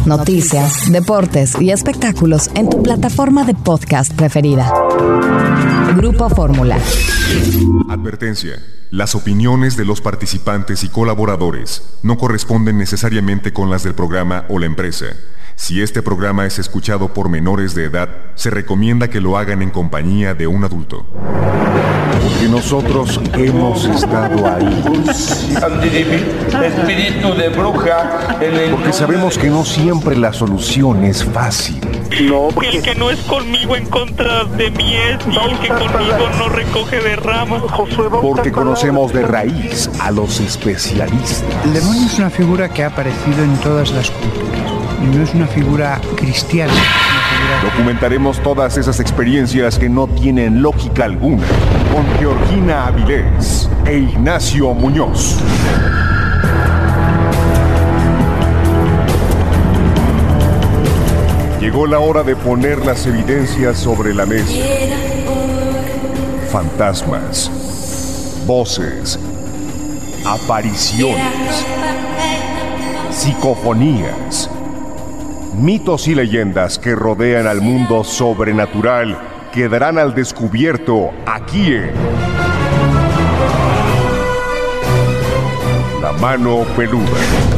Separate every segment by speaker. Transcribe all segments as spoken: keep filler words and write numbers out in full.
Speaker 1: noticias, deportes y espectáculos en tu plataforma de podcast preferida. Grupo Fórmula.
Speaker 2: Advertencia. Las opiniones de los participantes y colaboradores no corresponden necesariamente con las del programa o la empresa. Si este programa es escuchado por menores de edad, se recomienda que lo hagan en compañía de un adulto.
Speaker 3: Porque nosotros hemos estado ahí.
Speaker 4: Espíritu de bruja.
Speaker 3: Porque sabemos que no siempre la solución es fácil.
Speaker 5: No, porque el que no es conmigo en contra de mí es, y el que conmigo no recoge de ramas.
Speaker 3: Porque conocemos de raíz a los especialistas.
Speaker 6: El demonio es una figura que ha aparecido en todas las culturas. Y no es una figura cristiana. Es una figura...
Speaker 3: Documentaremos todas esas experiencias que no tienen lógica alguna con Georgina Avilés e Ignacio Muñoz. Llegó la hora de poner las evidencias sobre la mesa. Fantasmas, voces, apariciones, psicofonías, mitos y leyendas que rodean al mundo sobrenatural quedarán al descubierto aquí en La Mano Peluda.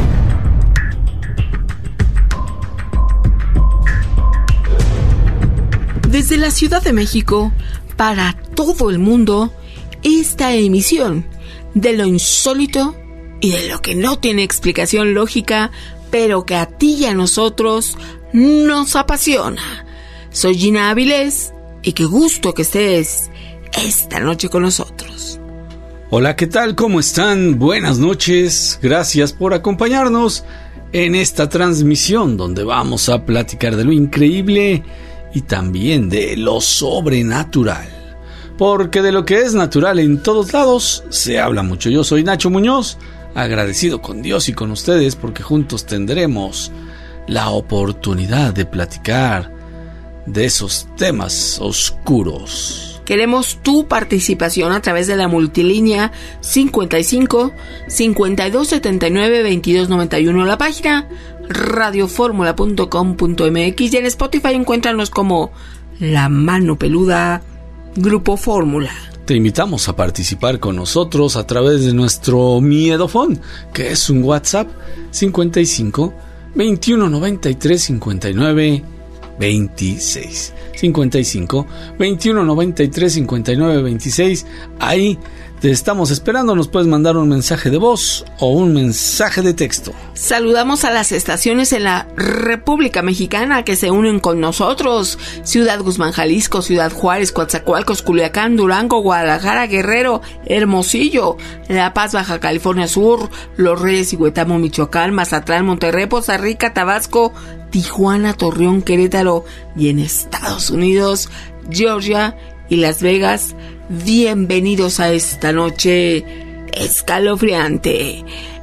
Speaker 7: Desde la Ciudad de México, para todo el mundo, esta emisión de lo insólito y de lo que no tiene explicación lógica, pero que a ti y a nosotros nos apasiona. Soy Gina Avilés y qué gusto que estés esta noche con nosotros.
Speaker 8: Hola, ¿qué tal? ¿Cómo están? Buenas noches. Gracias por acompañarnos en esta transmisión donde vamos a platicar de lo increíble y también de lo sobrenatural. Porque de lo que es natural en todos lados se habla mucho. Yo soy Nacho Muñoz, agradecido con Dios y con ustedes porque juntos tendremos la oportunidad de platicar de esos temas oscuros.
Speaker 7: Queremos tu participación a través de la multilínea cincuenta y cinco, cincuenta y dos setenta y nueve, veintidós noventa y uno, la página radio fórmula punto com punto m x, y en Spotify encuéntranos como La Mano Peluda Grupo Fórmula.
Speaker 8: Te invitamos a participar con nosotros a través de nuestro miedofón, que es un WhatsApp cincuenta y cinco, veintiuno noventa y tres, cincuenta y nueve, veintiséis. cincuenta y cinco, veintiuno noventa y tres, cincuenta y nueve, veintiséis. Ahí te estamos esperando. Nos puedes mandar un mensaje de voz o un mensaje de texto.
Speaker 7: Saludamos a las estaciones en la República Mexicana que se unen con nosotros: Ciudad Guzmán, Jalisco; Ciudad Juárez, Coatzacoalcos, Culiacán, Durango, Guadalajara, Guerrero, Hermosillo; La Paz, Baja California Sur; Los Reyes y Huetamo, Michoacán; Mazatlán, Monterrey, Poza Rica, Tabasco; Tijuana, Torreón, Querétaro, y en Estados Unidos, Georgia y Las Vegas. Bienvenidos a esta noche escalofriante.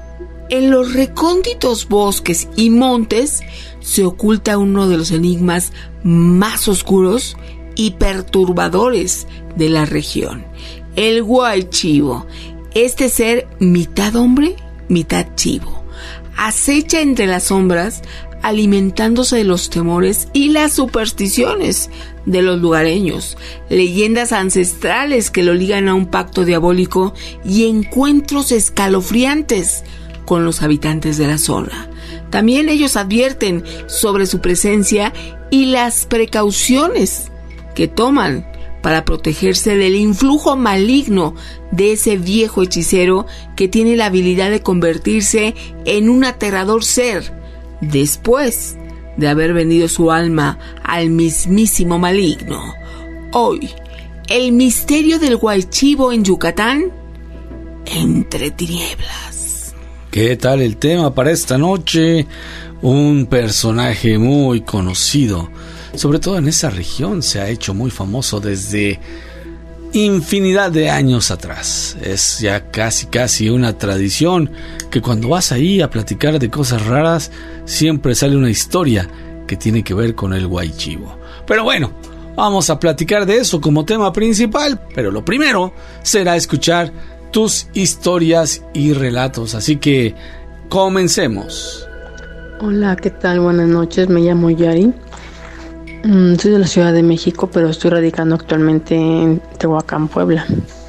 Speaker 7: En los recónditos bosques y montes se oculta uno de los enigmas más oscuros y perturbadores de la región: el Guaychivo. Este ser, mitad hombre, mitad chivo, acecha entre las sombras, alimentándose de los temores y las supersticiones de los lugareños, leyendas ancestrales que lo ligan a un pacto diabólico y encuentros escalofriantes con los habitantes de la zona. También ellos advierten sobre su presencia y las precauciones que toman para protegerse del influjo maligno de ese viejo hechicero que tiene la habilidad de convertirse en un aterrador ser después de haber vendido su alma al mismísimo maligno. Hoy, el misterio del Guaychivo en Yucatán, entre tinieblas.
Speaker 8: ¿Qué tal el tema para esta noche? Un personaje muy conocido, sobre todo en esa región, se ha hecho muy famoso desde infinidad de años atrás. Es ya casi casi una tradición que cuando vas ahí a platicar de cosas raras siempre sale una historia que tiene que ver con el Guaychivo. Pero bueno, vamos a platicar de eso como tema principal, pero lo primero será escuchar tus historias y relatos, así que comencemos.
Speaker 9: Hola, ¿qué tal? Buenas noches, me llamo Yari. Mm, soy de la Ciudad de México, pero estoy radicando actualmente en Tehuacán, Puebla.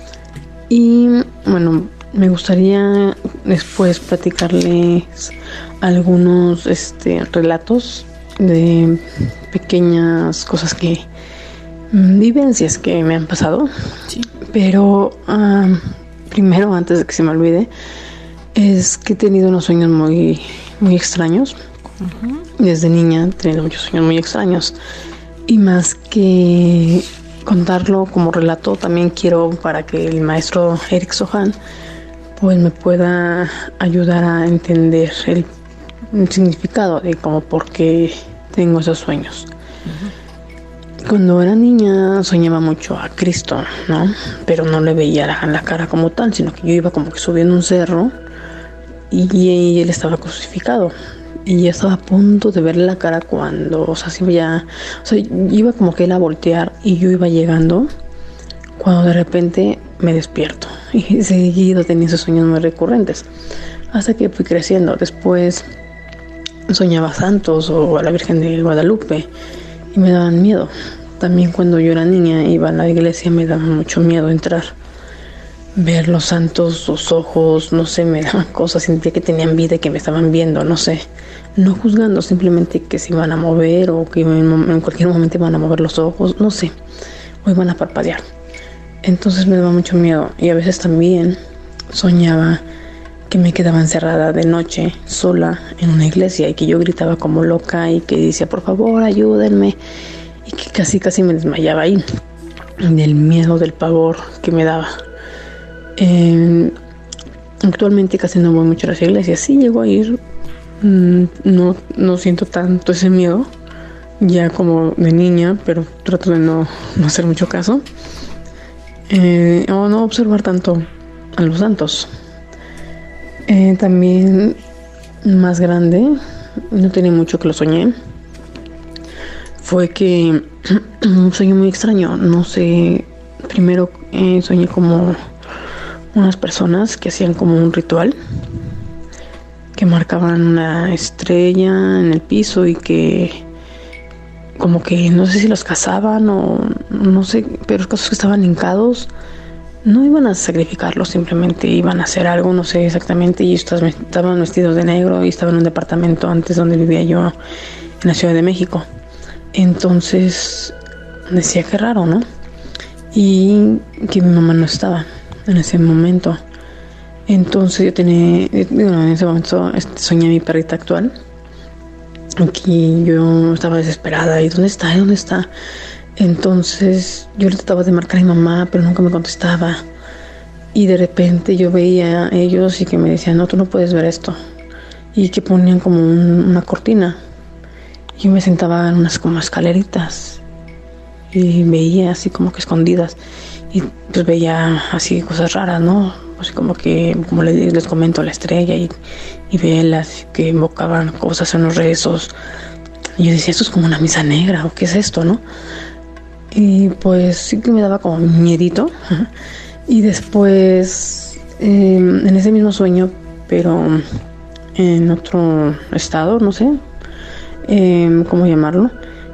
Speaker 9: Y bueno, me gustaría después platicarles algunos este, relatos de pequeñas cosas que, vivencias que me han pasado.
Speaker 7: Sí.
Speaker 9: Pero um, primero, antes de que se me olvide, es que he tenido unos sueños muy, muy extraños. Uh-huh. Desde niña he tenido muchos sueños muy extraños. Y más que contarlo como relato, también quiero para que el maestro Eric Sohan pues me pueda ayudar a entender el, el significado de como por qué tengo esos sueños. Uh-huh. Cuando era niña soñaba mucho a Cristo, ¿no? Pero no le veía la, la cara como tal, sino que yo iba como que subiendo un cerro y, y él estaba crucificado. Y ya estaba a punto de verle la cara cuando, o sea, sí ya, o sea, iba como que él a voltear y yo iba llegando, cuando de repente me despierto. Y seguido tenía esos sueños muy recurrentes, hasta que fui creciendo. Después soñaba santos o a la Virgen de Guadalupe y me daban miedo. También cuando yo era niña iba a la iglesia, me daba mucho miedo entrar. Ver los santos, sus ojos, no sé, me daban cosas, sentía que tenían vida y que me estaban viendo, no sé, no juzgando, simplemente que se iban a mover o que en cualquier momento iban a mover los ojos, no sé, o iban a parpadear. Entonces me daba mucho miedo y a veces también soñaba que me quedaba encerrada de noche, sola, en una iglesia y que yo gritaba como loca y que decía, por favor, ayúdenme, y que casi, casi me desmayaba ahí, del miedo, del pavor que me daba. Eh, actualmente casi no voy mucho a las iglesias. Sí llego a ir, mm, no, no siento tanto ese miedo ya como de niña, pero trato de no, no hacer mucho caso eh, o no observar tanto a los santos. Eh, también más grande, no tenía mucho que lo soñé, fue que un sueño muy extraño, no sé, primero eh, soñé como unas personas que hacían como un ritual, que marcaban una estrella en el piso y que como que no sé si los cazaban o no sé, pero los casos que estaban hincados no iban a sacrificarlos, simplemente iban a hacer algo, no sé exactamente, y estaban vestidos de negro y estaban en un departamento antes donde vivía yo en la Ciudad de México. Entonces decía que raro, ¿no? Y que mi mamá no estaba en ese momento. Entonces yo tenía, bueno, en ese momento soñé a mi perrita actual, aquí yo estaba desesperada, ¿y dónde está? ¿Y dónde está? Entonces yo le trataba de marcar a mi mamá, pero nunca me contestaba, y de repente yo veía a ellos y que me decían, no, tú no puedes ver esto, y que ponían como un, una cortina, y yo me sentaba en unas como escaleritas y veía así como que escondidas. Y pues veía así cosas raras, ¿no? Así como que, como les, les comento, la estrella y, y velas que invocaban cosas en los rezos. Y yo decía, esto es como una misa negra, ¿o qué es esto, no? Y pues sí que me daba como miedito. Y después, eh, en ese mismo sueño, pero en otro estado, no sé eh, cómo llamarlo,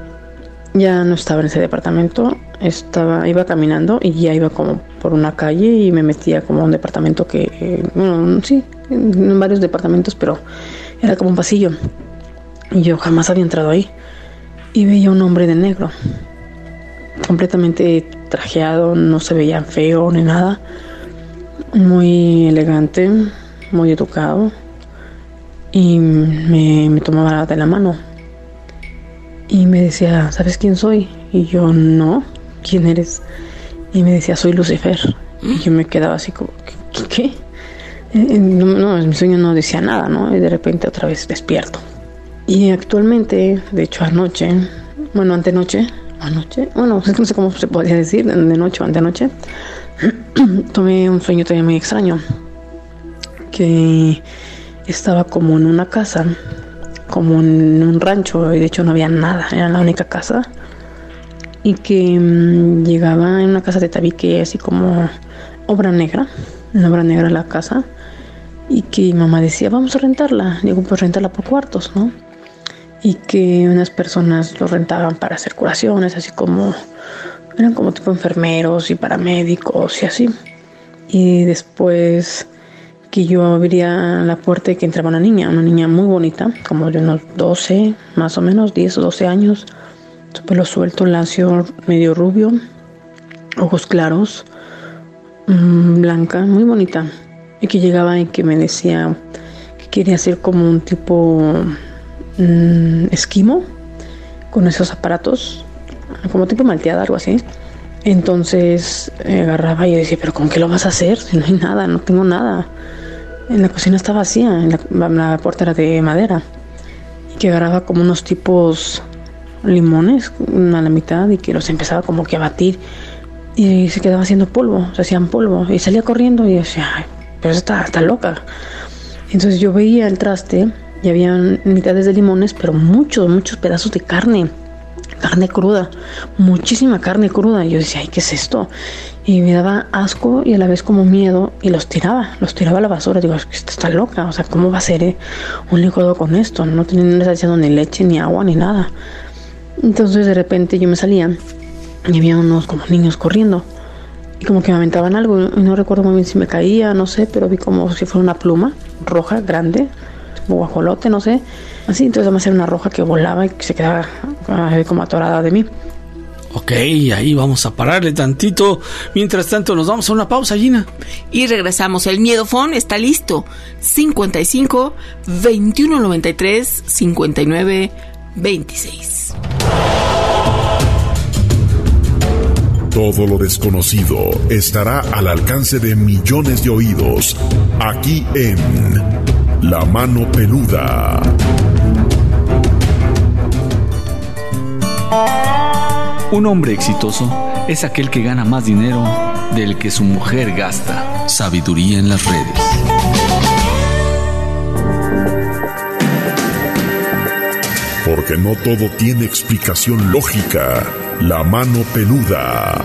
Speaker 9: ya no estaba en ese departamento. Estaba, iba caminando y ya iba como por una calle y me metía como a un departamento que, eh, bueno, sí, en varios departamentos, pero era como un pasillo. Y yo jamás había entrado ahí. Y veía un hombre de negro, completamente trajeado, no se veía feo ni nada. Muy elegante, muy educado. Y me, me tomaba de la mano. Y me decía, ¿sabes quién soy? Y yo, no. ¿Quién eres? Y me decía, soy Lucifer. Y yo me quedaba así como, ¿qué? ¿Qué? Eh, no, no, en mi sueño no decía nada, ¿no? Y de repente otra vez despierto. Y actualmente, de hecho anoche, bueno, antenoche, anoche, bueno, no sé cómo se podría decir, de noche o antenoche, tomé un sueño también muy extraño, que estaba como en una casa, como en un rancho, y de hecho no había nada, era la única casa. Y que mmm, llegaba en una casa de tabique, así como obra negra, una obra negra la casa, y que mi mamá decía, vamos a rentarla. Digo, pues rentarla por cuartos, ¿no? y que unas personas los rentaban para hacer curaciones, así como eran como tipo enfermeros y paramédicos y así. Y después que yo abría la puerta y que entraba una niña, una niña muy bonita, como de unos doce, más o menos, diez o doce años, su pelo suelto, lacio, medio rubio, ojos claros, mmm, blanca, muy bonita. Y que llegaba y que me decía que quería ser como un tipo mmm, esquimo, con esos aparatos, como tipo malteada, algo así. Entonces eh, agarraba y yo decía, ¿pero con qué lo vas a hacer? Si no hay nada, no tengo nada. En la cocina está vacía, en la, la puerta era de madera. Y que agarraba como unos tipos limones a la mitad y que los empezaba como que a batir. Y se quedaba haciendo polvo, se hacían polvo. Y salía corriendo y decía, ay, pero está, está loca. Entonces yo veía el traste y había mitades de limones, pero muchos, muchos pedazos de carne. Carne cruda, muchísima carne cruda. Y yo decía, ay, ¿qué es esto? Y me daba asco y a la vez como miedo y los tiraba, los tiraba a la basura. Digo, esta está loca, o sea, ¿cómo va a ser eh, un licuado con esto? No tenía, no estaba echando ni leche, ni agua, ni nada. Entonces de repente yo me salía y había unos como niños corriendo y como que me aventaban algo y no recuerdo muy bien si me caía, no sé, pero vi como si fuera una pluma roja, grande, como guajolote, no sé. Así, entonces además era una roja que volaba y que se quedaba como atorada de mí.
Speaker 8: Ok, ahí vamos a pararle tantito. Mientras tanto nos vamos a una pausa, Gina.
Speaker 7: Y regresamos. El Miedofón está listo. cincuenta y cinco, veintiuno noventa y tres, cincuenta y nueve, veintiséis.
Speaker 10: Todo lo desconocido estará al alcance de millones de oídos. Aquí en La Mano Peluda.
Speaker 11: Un hombre exitoso es aquel que gana más dinero del que su mujer gasta. Sabiduría en las redes.
Speaker 10: Porque no todo tiene explicación lógica. La Mano Peluda.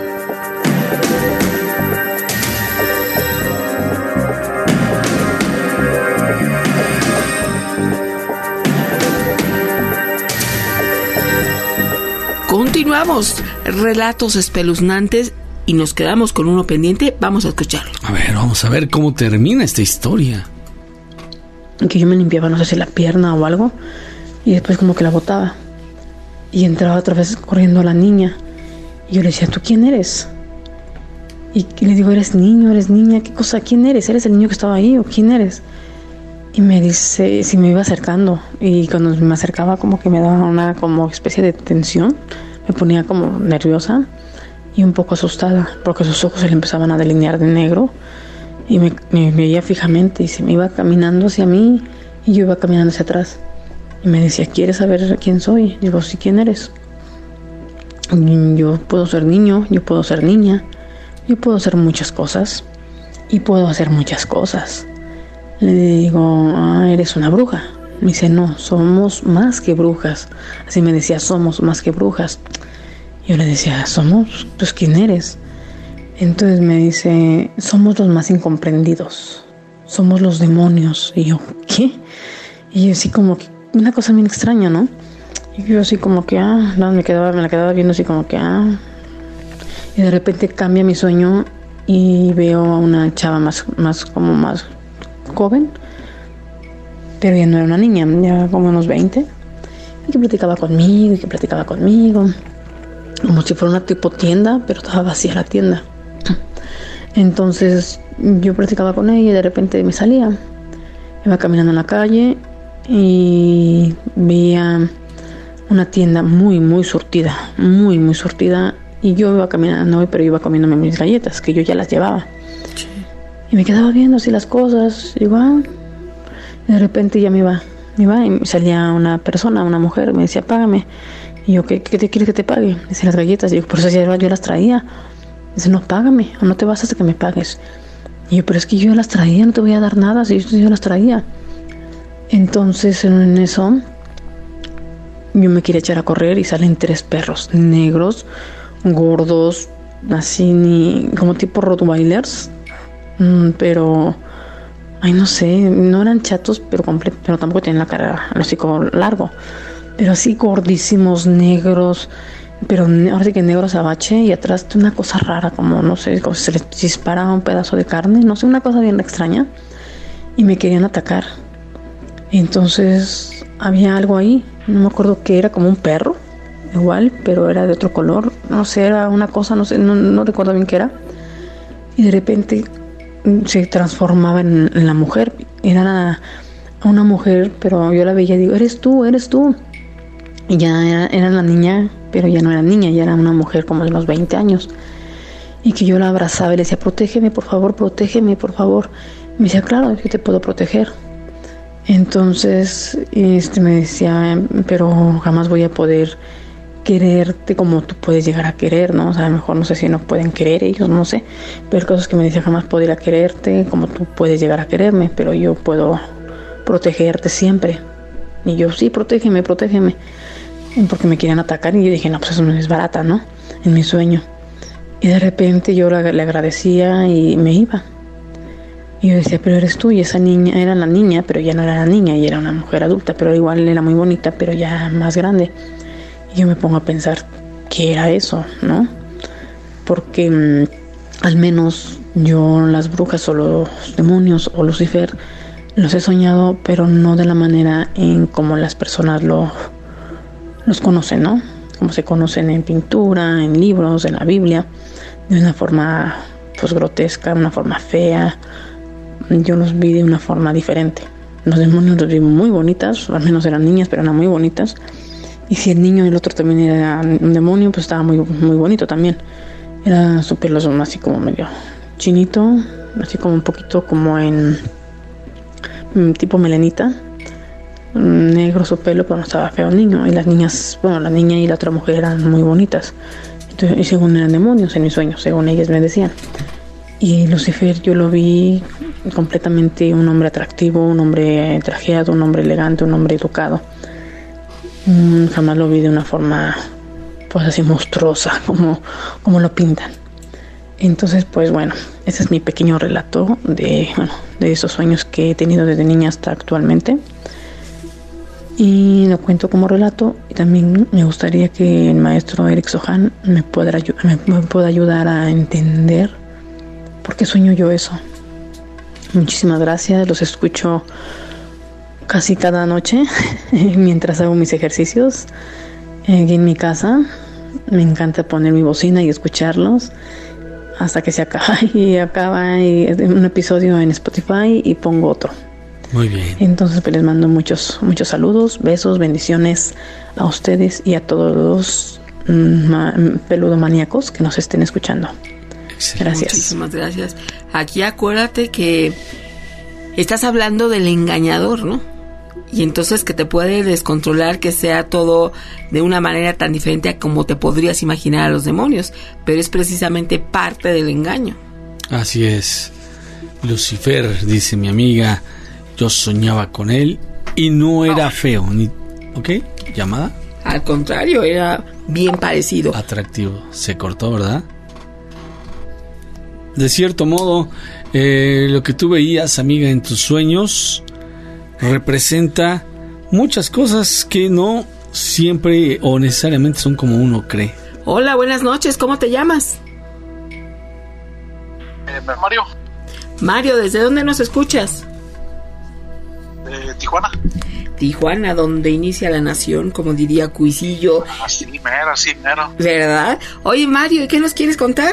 Speaker 7: Continuamos, relatos espeluznantes, y nos quedamos con uno pendiente. Vamos a escucharlo.
Speaker 8: A ver, vamos a ver cómo termina esta historia.
Speaker 9: Que yo me limpiaba, no sé si la pierna o algo, y después como que la botaba. Y entraba otra vez corriendo a la niña. Y yo le decía, ¿tú quién eres? Y le digo, ¿eres niño, eres niña? ¿Qué cosa? ¿Quién eres? ¿Eres el niño que estaba ahí o quién eres? Y me dice, si me iba acercando. Y cuando me acercaba como que me daba una como especie de tensión. Me ponía como nerviosa y un poco asustada, porque sus ojos se le empezaban a delinear de negro. Y me, me veía fijamente y se me iba caminando hacia mí y yo iba caminando hacia atrás. Y me decía, ¿quieres saber quién soy? Digo, sí, ¿quién eres? Y yo puedo ser niño, yo puedo ser niña, yo puedo ser muchas cosas y puedo hacer muchas cosas. Le digo, ah, eres una bruja. Me dice, no, somos más que brujas. Así me decía, somos más que brujas. Yo le decía, ¿somos? ¿Pues quién eres? Entonces me dice, somos los más incomprendidos. Somos los demonios. Y yo, ¿qué? Y yo así como que, una cosa bien extraña, ¿no? Y yo así como que, ah, no, me, quedaba, me la quedaba viendo así como que, ah. Y de repente cambia mi sueño y veo a una chava más, más como más joven. Pero ya no era una niña, ya como unos veinte. Y que platicaba conmigo, y que platicaba conmigo. Como si fuera una tipo tienda, pero estaba vacía la tienda. Entonces yo platicaba con ella y de repente me salía. Iba caminando en la calle y veía una tienda muy, muy surtida. Muy, muy surtida. Y yo iba caminando, pero iba comiéndome mis galletas, que yo ya las llevaba. Sí. Y me quedaba viendo así las cosas, igual. Y de repente ya me iba, me iba y salía una persona, una mujer, me decía, págame. Y yo, ¿qué, qué te quieres que te pague? Dice, las galletas. Y yo, por eso yo, yo las traía. Dice, no, págame, o no te vas hasta que me pagues. Y yo, pero es que yo las traía, no te voy a dar nada si yo, yo las traía. Entonces, en eso, yo me quería echar a correr y salen tres perros negros, gordos, así, ni como tipo Rottweilers, pero ay, no sé, no eran chatos, pero comple- pero tampoco tenían la cara, el hocico largo, pero así gordísimos, negros, pero ahora sí que negros abache, y atrás una cosa rara, como no sé, como si se les disparaba un pedazo de carne, no sé, una cosa bien extraña, y me querían atacar. Entonces había algo ahí, no me acuerdo qué era, como un perro, igual, pero era de otro color, no sé, era una cosa, no sé, no, no recuerdo bien qué era, y de repente se transformaba en, en la mujer, era una, una mujer, pero yo la veía y digo, eres tú, eres tú, y ya era, era la niña, pero ya no era niña, ya era una mujer como de unos veinte años, y que yo la abrazaba y le decía, protégeme, por favor, protégeme, por favor. Me decía, claro, es que te puedo proteger. Entonces este me decía, pero jamás voy a poder quererte como tú puedes llegar a querer, ¿no? O sea, a lo mejor no sé si no pueden querer ellos, no sé, pero el caso es que me decía, jamás podría quererte como tú puedes llegar a quererme, pero yo puedo protegerte siempre. Y yo, sí, protégeme, protégeme, porque me querían atacar, y yo dije, no, pues eso no es barata, ¿no? En mi sueño. Y de repente yo le, le agradecía y me iba. Y yo decía, pero eres tú, y esa niña, era la niña, pero ya no era la niña, y era una mujer adulta, pero igual era muy bonita, pero ya más grande. Y yo me pongo a pensar, ¿qué era eso, no? Porque mmm, al menos yo las brujas o los demonios o Lucifer los he soñado, pero no de la manera en como las personas lo, los conocen, ¿no? Como se conocen en pintura, en libros, en la Biblia, de una forma pues grotesca, una forma fea. Yo los vi de una forma diferente. Los demonios los vi muy bonitas, al menos eran niñas, pero eran muy bonitas. Y si el niño y el otro también era un demonio, pues estaba muy, muy bonito también. Era su pelo así como medio chinito, así como un poquito como en tipo melenita, negro su pelo, pero no estaba feo el niño. Y las niñas, bueno, la niña y la otra mujer eran muy bonitas. Entonces, y según eran demonios en mis sueños, según ellas me decían. Y Lucifer yo lo vi completamente un hombre atractivo, un hombre trajeado, un hombre elegante, un hombre educado. Mm, jamás lo vi de una forma pues así monstruosa como, como lo pintan. Entonces pues bueno, ese es mi pequeño relato de, bueno, de esos sueños que he tenido desde niña hasta actualmente, y lo cuento como relato. Y también me gustaría que el maestro Eric Sohan me pueda, me, me pueda ayudar a entender por qué sueño yo eso. Muchísimas gracias, los escucho casi cada noche mientras hago mis ejercicios aquí en mi casa. Me encanta poner mi bocina y escucharlos hasta que se acaba, y acaba y un episodio en Spotify y pongo otro.
Speaker 8: Muy bien.
Speaker 9: Entonces pues les mando muchos muchos saludos, besos, bendiciones a ustedes y a todos los ma- peludomaníacos que nos estén escuchando.
Speaker 8: Excelente.
Speaker 9: Gracias.
Speaker 7: Muchísimas gracias. Aquí acuérdate que estás hablando del engañador, ¿no? Y entonces que te puede descontrolar, que sea todo de una manera tan diferente a como te podrías imaginar a los demonios, pero es precisamente parte del engaño.
Speaker 8: Así es. Lucifer, dice mi amiga, yo soñaba con él y no era feo, ni, ¿ok? ¿Llamada?
Speaker 7: Al contrario, era bien parecido.
Speaker 8: Atractivo. Se cortó, ¿verdad? De cierto modo, eh, lo que tú veías, amiga, en tus sueños representa muchas cosas que no siempre o necesariamente son como uno cree.
Speaker 7: Hola, buenas noches, ¿cómo te llamas?
Speaker 12: Eh, Mario.
Speaker 7: Mario, ¿desde dónde nos escuchas?
Speaker 12: De Tijuana.
Speaker 7: Tijuana, donde inicia la nación, como diría Cuisillo.
Speaker 12: Así mero, así mero.
Speaker 7: ¿Verdad? Oye, Mario, ¿y qué nos quieres contar?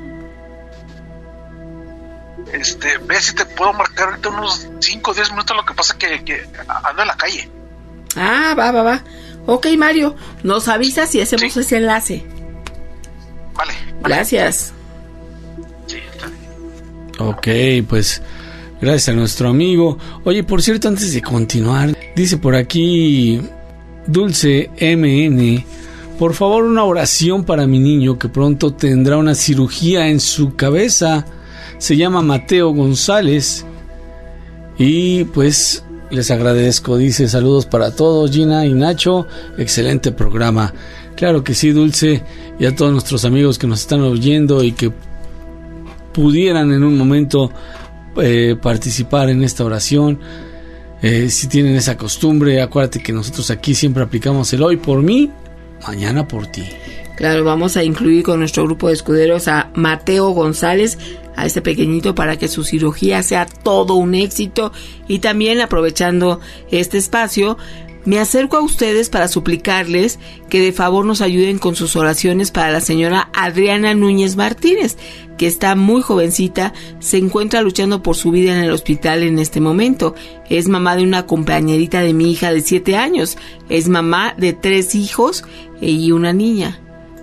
Speaker 12: Este, ve si te puedo marcar ahorita unos cinco o diez minutos, lo que pasa que, que ando en la calle.
Speaker 7: Ah, va, va, va. Ok, Mario, nos avisas y hacemos sí. ese enlace.
Speaker 12: Vale, vale.
Speaker 7: Gracias.
Speaker 12: Sí, está bien.
Speaker 8: Ok, pues gracias a nuestro amigo. Oye, por cierto, antes de continuar, dice por aquí Dulce M N, por favor una oración para mi niño que pronto tendrá una cirugía en su cabeza. Se llama Mateo González. Y pues les agradezco, dice, saludos para todos, Gina y Nacho, excelente programa. Claro que sí, Dulce, y a todos nuestros amigos que nos están oyendo y que pudieran en un momento eh, participar en esta oración. Eh, si tienen esa costumbre, acuérdate que nosotros aquí siempre aplicamos el hoy por mí, mañana por ti.
Speaker 7: Claro, vamos a incluir con nuestro grupo de escuderos a Mateo González, a este pequeñito, para que su cirugía sea todo un éxito. Y también, aprovechando este espacio, me acerco a ustedes para suplicarles que de favor nos ayuden con sus oraciones para la señora Adriana Núñez Martínez, que está muy jovencita, se encuentra luchando por su vida en el hospital en este momento. Es mamá de una compañerita de mi hija de siete años. Es mamá de tres hijos y una niña.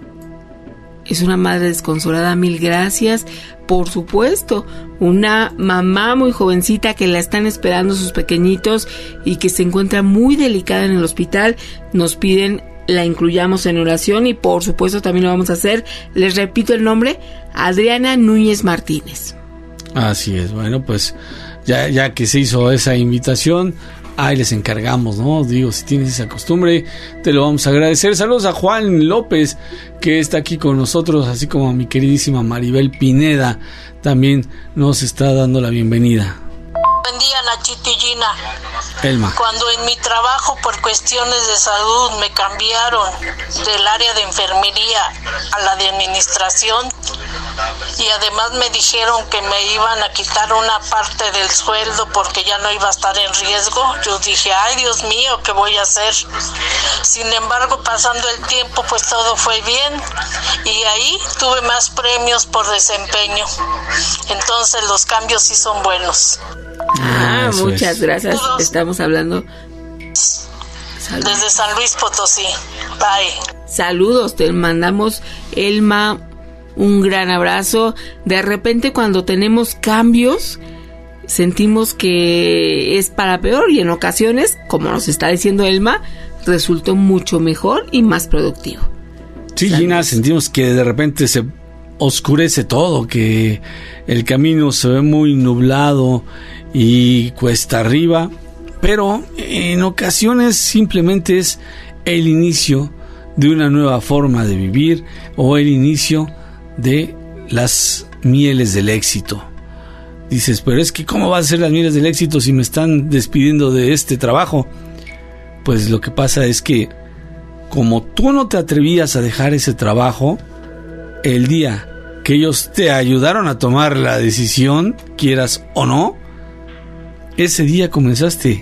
Speaker 7: Es una madre desconsolada, mil gracias. Por supuesto, una mamá muy jovencita que la están esperando sus pequeñitos y que se encuentra muy delicada en el hospital. Nos piden la incluyamos en oración y por supuesto también lo vamos a hacer. Les repito el nombre, Adriana Núñez Martínez.
Speaker 8: Así es, bueno, pues ya, ya que se hizo esa invitación, ahí les encargamos, ¿no? Digo, si tienes esa costumbre, te lo vamos a agradecer. Saludos a Juan López, que está aquí con nosotros, así como a mi queridísima Maribel Pineda, también nos está dando la bienvenida.
Speaker 13: Buen día, Nachito y Gina.
Speaker 8: Elma.
Speaker 13: Cuando en mi trabajo por cuestiones de salud me cambiaron del área de enfermería a la de administración y además me dijeron que me iban a quitar una parte del sueldo porque ya no iba a estar en riesgo, yo dije, ay Dios mío, ¿qué voy a hacer? Sin embargo, pasando el tiempo, pues todo fue bien y ahí tuve más premios por desempeño. Entonces los cambios sí son buenos.
Speaker 7: Ah, Eso muchas es. gracias. Todos. Estamos hablando
Speaker 13: Saludos. Desde San Luis Potosí. Bye.
Speaker 7: Saludos, te mandamos, Elma, un gran abrazo. De repente cuando tenemos cambios sentimos que es para peor y en ocasiones, como nos está diciendo Elma, resultó mucho mejor y más productivo.
Speaker 8: Sí, Saludos. Gina, sentimos que de repente se oscurece todo, que el camino se ve muy nublado y cuesta arriba, pero en ocasiones simplemente es el inicio de una nueva forma de vivir o el inicio de las mieles del éxito. Dices, pero es que ¿cómo va a ser las mieles del éxito si me están despidiendo de este trabajo? Pues lo que pasa es que como tú no te atrevías a dejar ese trabajo, el día que ellos te ayudaron a tomar la decisión, quieras o no, ese día comenzaste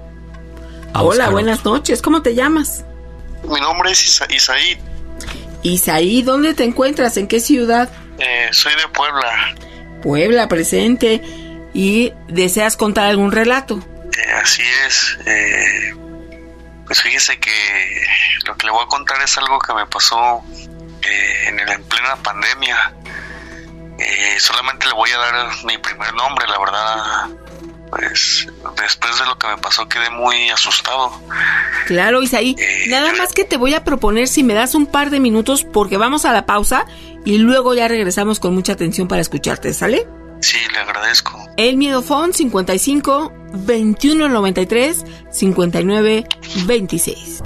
Speaker 8: a
Speaker 7: Hola, buenas noches, ¿cómo te llamas?
Speaker 12: Mi nombre es Isa- Isaí.
Speaker 7: Isaí, ¿dónde te encuentras? ¿En qué ciudad?
Speaker 12: Eh, soy de Puebla.
Speaker 7: Puebla, presente. ¿Y deseas contar algún relato?
Speaker 12: Eh, así es. Eh, pues fíjese que lo que le voy a contar es algo que me pasó eh, en, el, en plena pandemia. Eh, solamente le voy a dar mi primer nombre, la verdad. Pues después de lo que me pasó quedé muy asustado.
Speaker 7: Claro, Isaí, eh, nada más que te voy a proponer si me das un par de minutos porque vamos a la pausa y luego ya regresamos con mucha atención para escucharte, ¿sale?
Speaker 12: Sí, le agradezco.
Speaker 7: El Miedofón cincuenta y cinco, veintiuno noventa y tres, cincuenta y nueve, veintiséis.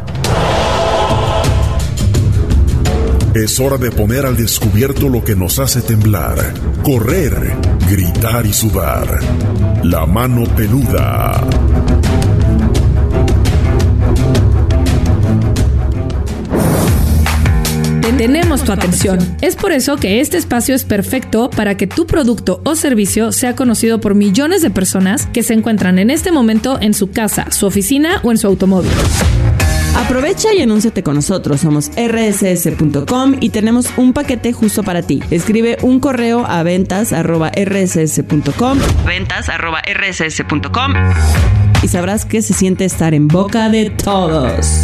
Speaker 10: Es hora de poner al descubierto lo que nos hace temblar, correr, gritar y sudar. La mano peluda.
Speaker 14: Tenemos tu atención. Es por eso que este espacio es perfecto para que tu producto o servicio sea conocido por millones de personas que se encuentran en este momento en su casa, su oficina o en su automóvil.
Speaker 15: Aprovecha y anúnciate con nosotros. Somos erre ese ese punto com y tenemos un paquete justo para ti. Escribe un correo a ventas arroba erre ese ese punto com ventas arroba erre ese ese punto com y sabrás que se siente estar en boca de todos.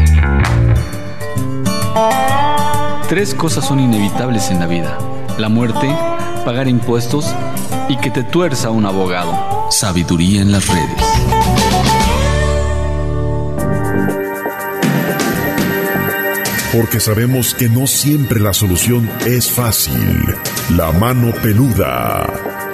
Speaker 11: Tres cosas son inevitables en la vida: la muerte, pagar impuestos y que te tuerza un abogado. Sabiduría en las redes.
Speaker 10: Porque sabemos que no siempre la solución es fácil. La mano peluda.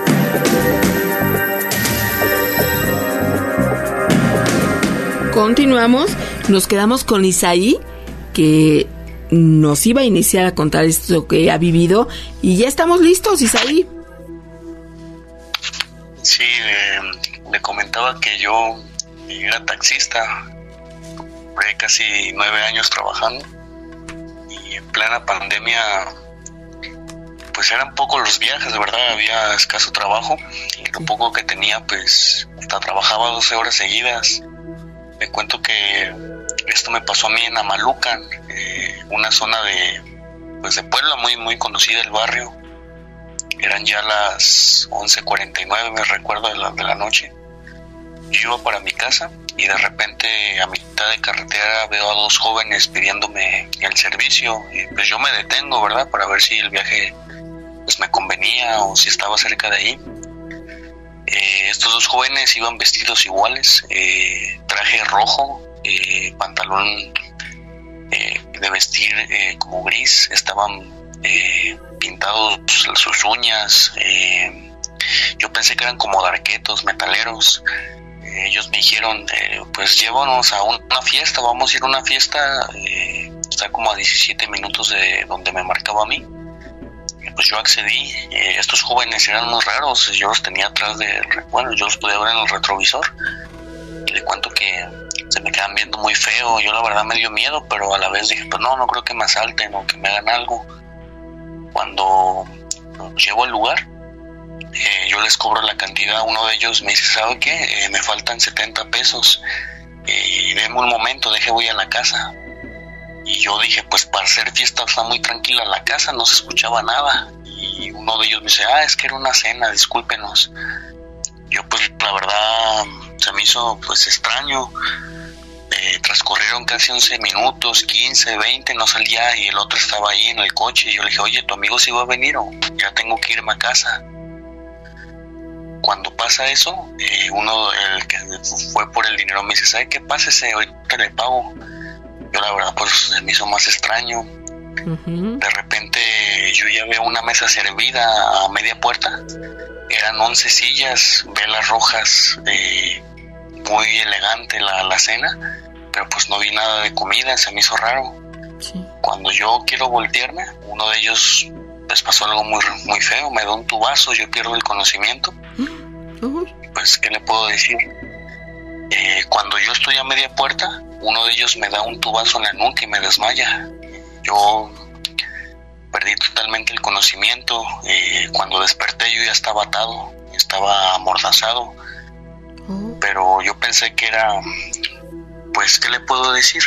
Speaker 7: Continuamos, nos quedamos con Isaí, que nos iba a iniciar a contar esto que ha vivido y ya estamos listos, Isaí.
Speaker 12: Sí, sí, eh, le comentaba que yo era taxista, duré casi nueve años trabajando y en plena pandemia pues eran pocos los viajes, de verdad, había escaso trabajo y lo poco que tenía pues hasta trabajaba doce horas seguidas. Me cuento que esto me pasó a mí en Amalucan, eh, una zona de pues de Puebla muy muy conocida, el barrio. Eran ya las once cuarenta y nueve, me recuerdo, de la, de la noche. Yo iba para mi casa y de repente a mitad de carretera veo a dos jóvenes pidiéndome el servicio y pues yo me detengo, ¿verdad? Para ver si el viaje pues me convenía o si estaba cerca de ahí. Eh, estos dos jóvenes iban vestidos iguales, eh, traje rojo, eh, pantalón eh, de vestir eh, como gris, estaban eh, pintados sus uñas, eh, yo pensé que eran como darquetos, metaleros. Eh, ellos me dijeron, eh, pues llévanos a una fiesta, vamos a ir a una fiesta, eh, está como a diecisiete minutos de donde me marcaba a mí. Pues yo accedí. Eh, estos jóvenes eran muy raros, yo los tenía atrás de, bueno, yo los podía ver en el retrovisor y le cuento que se me quedan viendo muy feo. Yo la verdad me dio miedo, pero a la vez dije, pues no, no creo que me asalten o que me hagan algo. Cuando llego al lugar, eh, yo les cobro la cantidad. Uno de ellos me dice, ¿sabe qué? Eh, me faltan setenta pesos eh, y denme un momento, deje voy a la casa. Y yo dije, pues para hacer fiesta está muy tranquila la casa, no se escuchaba nada. Y uno de ellos me dice, ah, es que era una cena, discúlpenos. Yo pues la verdad se me hizo pues extraño. Eh, transcurrieron casi once minutos, quince, veinte, no salía y el otro estaba ahí en el coche. Y yo le dije, oye, ¿tu amigo sí va a venir o ya tengo que irme a casa? Cuando pasa eso, eh, uno, el que fue por el dinero, me dice, ¿sabe qué? Pásese, ahorita le pago. Yo la verdad pues se me hizo más extraño. Uh-huh. De repente yo ya veo una mesa servida a media puerta. Eran once sillas, velas rojas, eh, muy elegante la, la cena, pero pues no vi nada de comida, se me hizo raro. Sí. Cuando yo quiero voltearme, uno de ellos les pasó algo muy, muy feo, me da un tubazo, yo pierdo el conocimiento. Uh-huh. Pues ¿qué le puedo decir? Eh, cuando yo estoy a media puerta, uno de ellos me da un tubazo en la nuca y me desmaya. Yo perdí totalmente el conocimiento. Eh, cuando desperté yo ya estaba atado, estaba amordazado. Oh. Pero yo pensé que era, pues, ¿qué le puedo decir?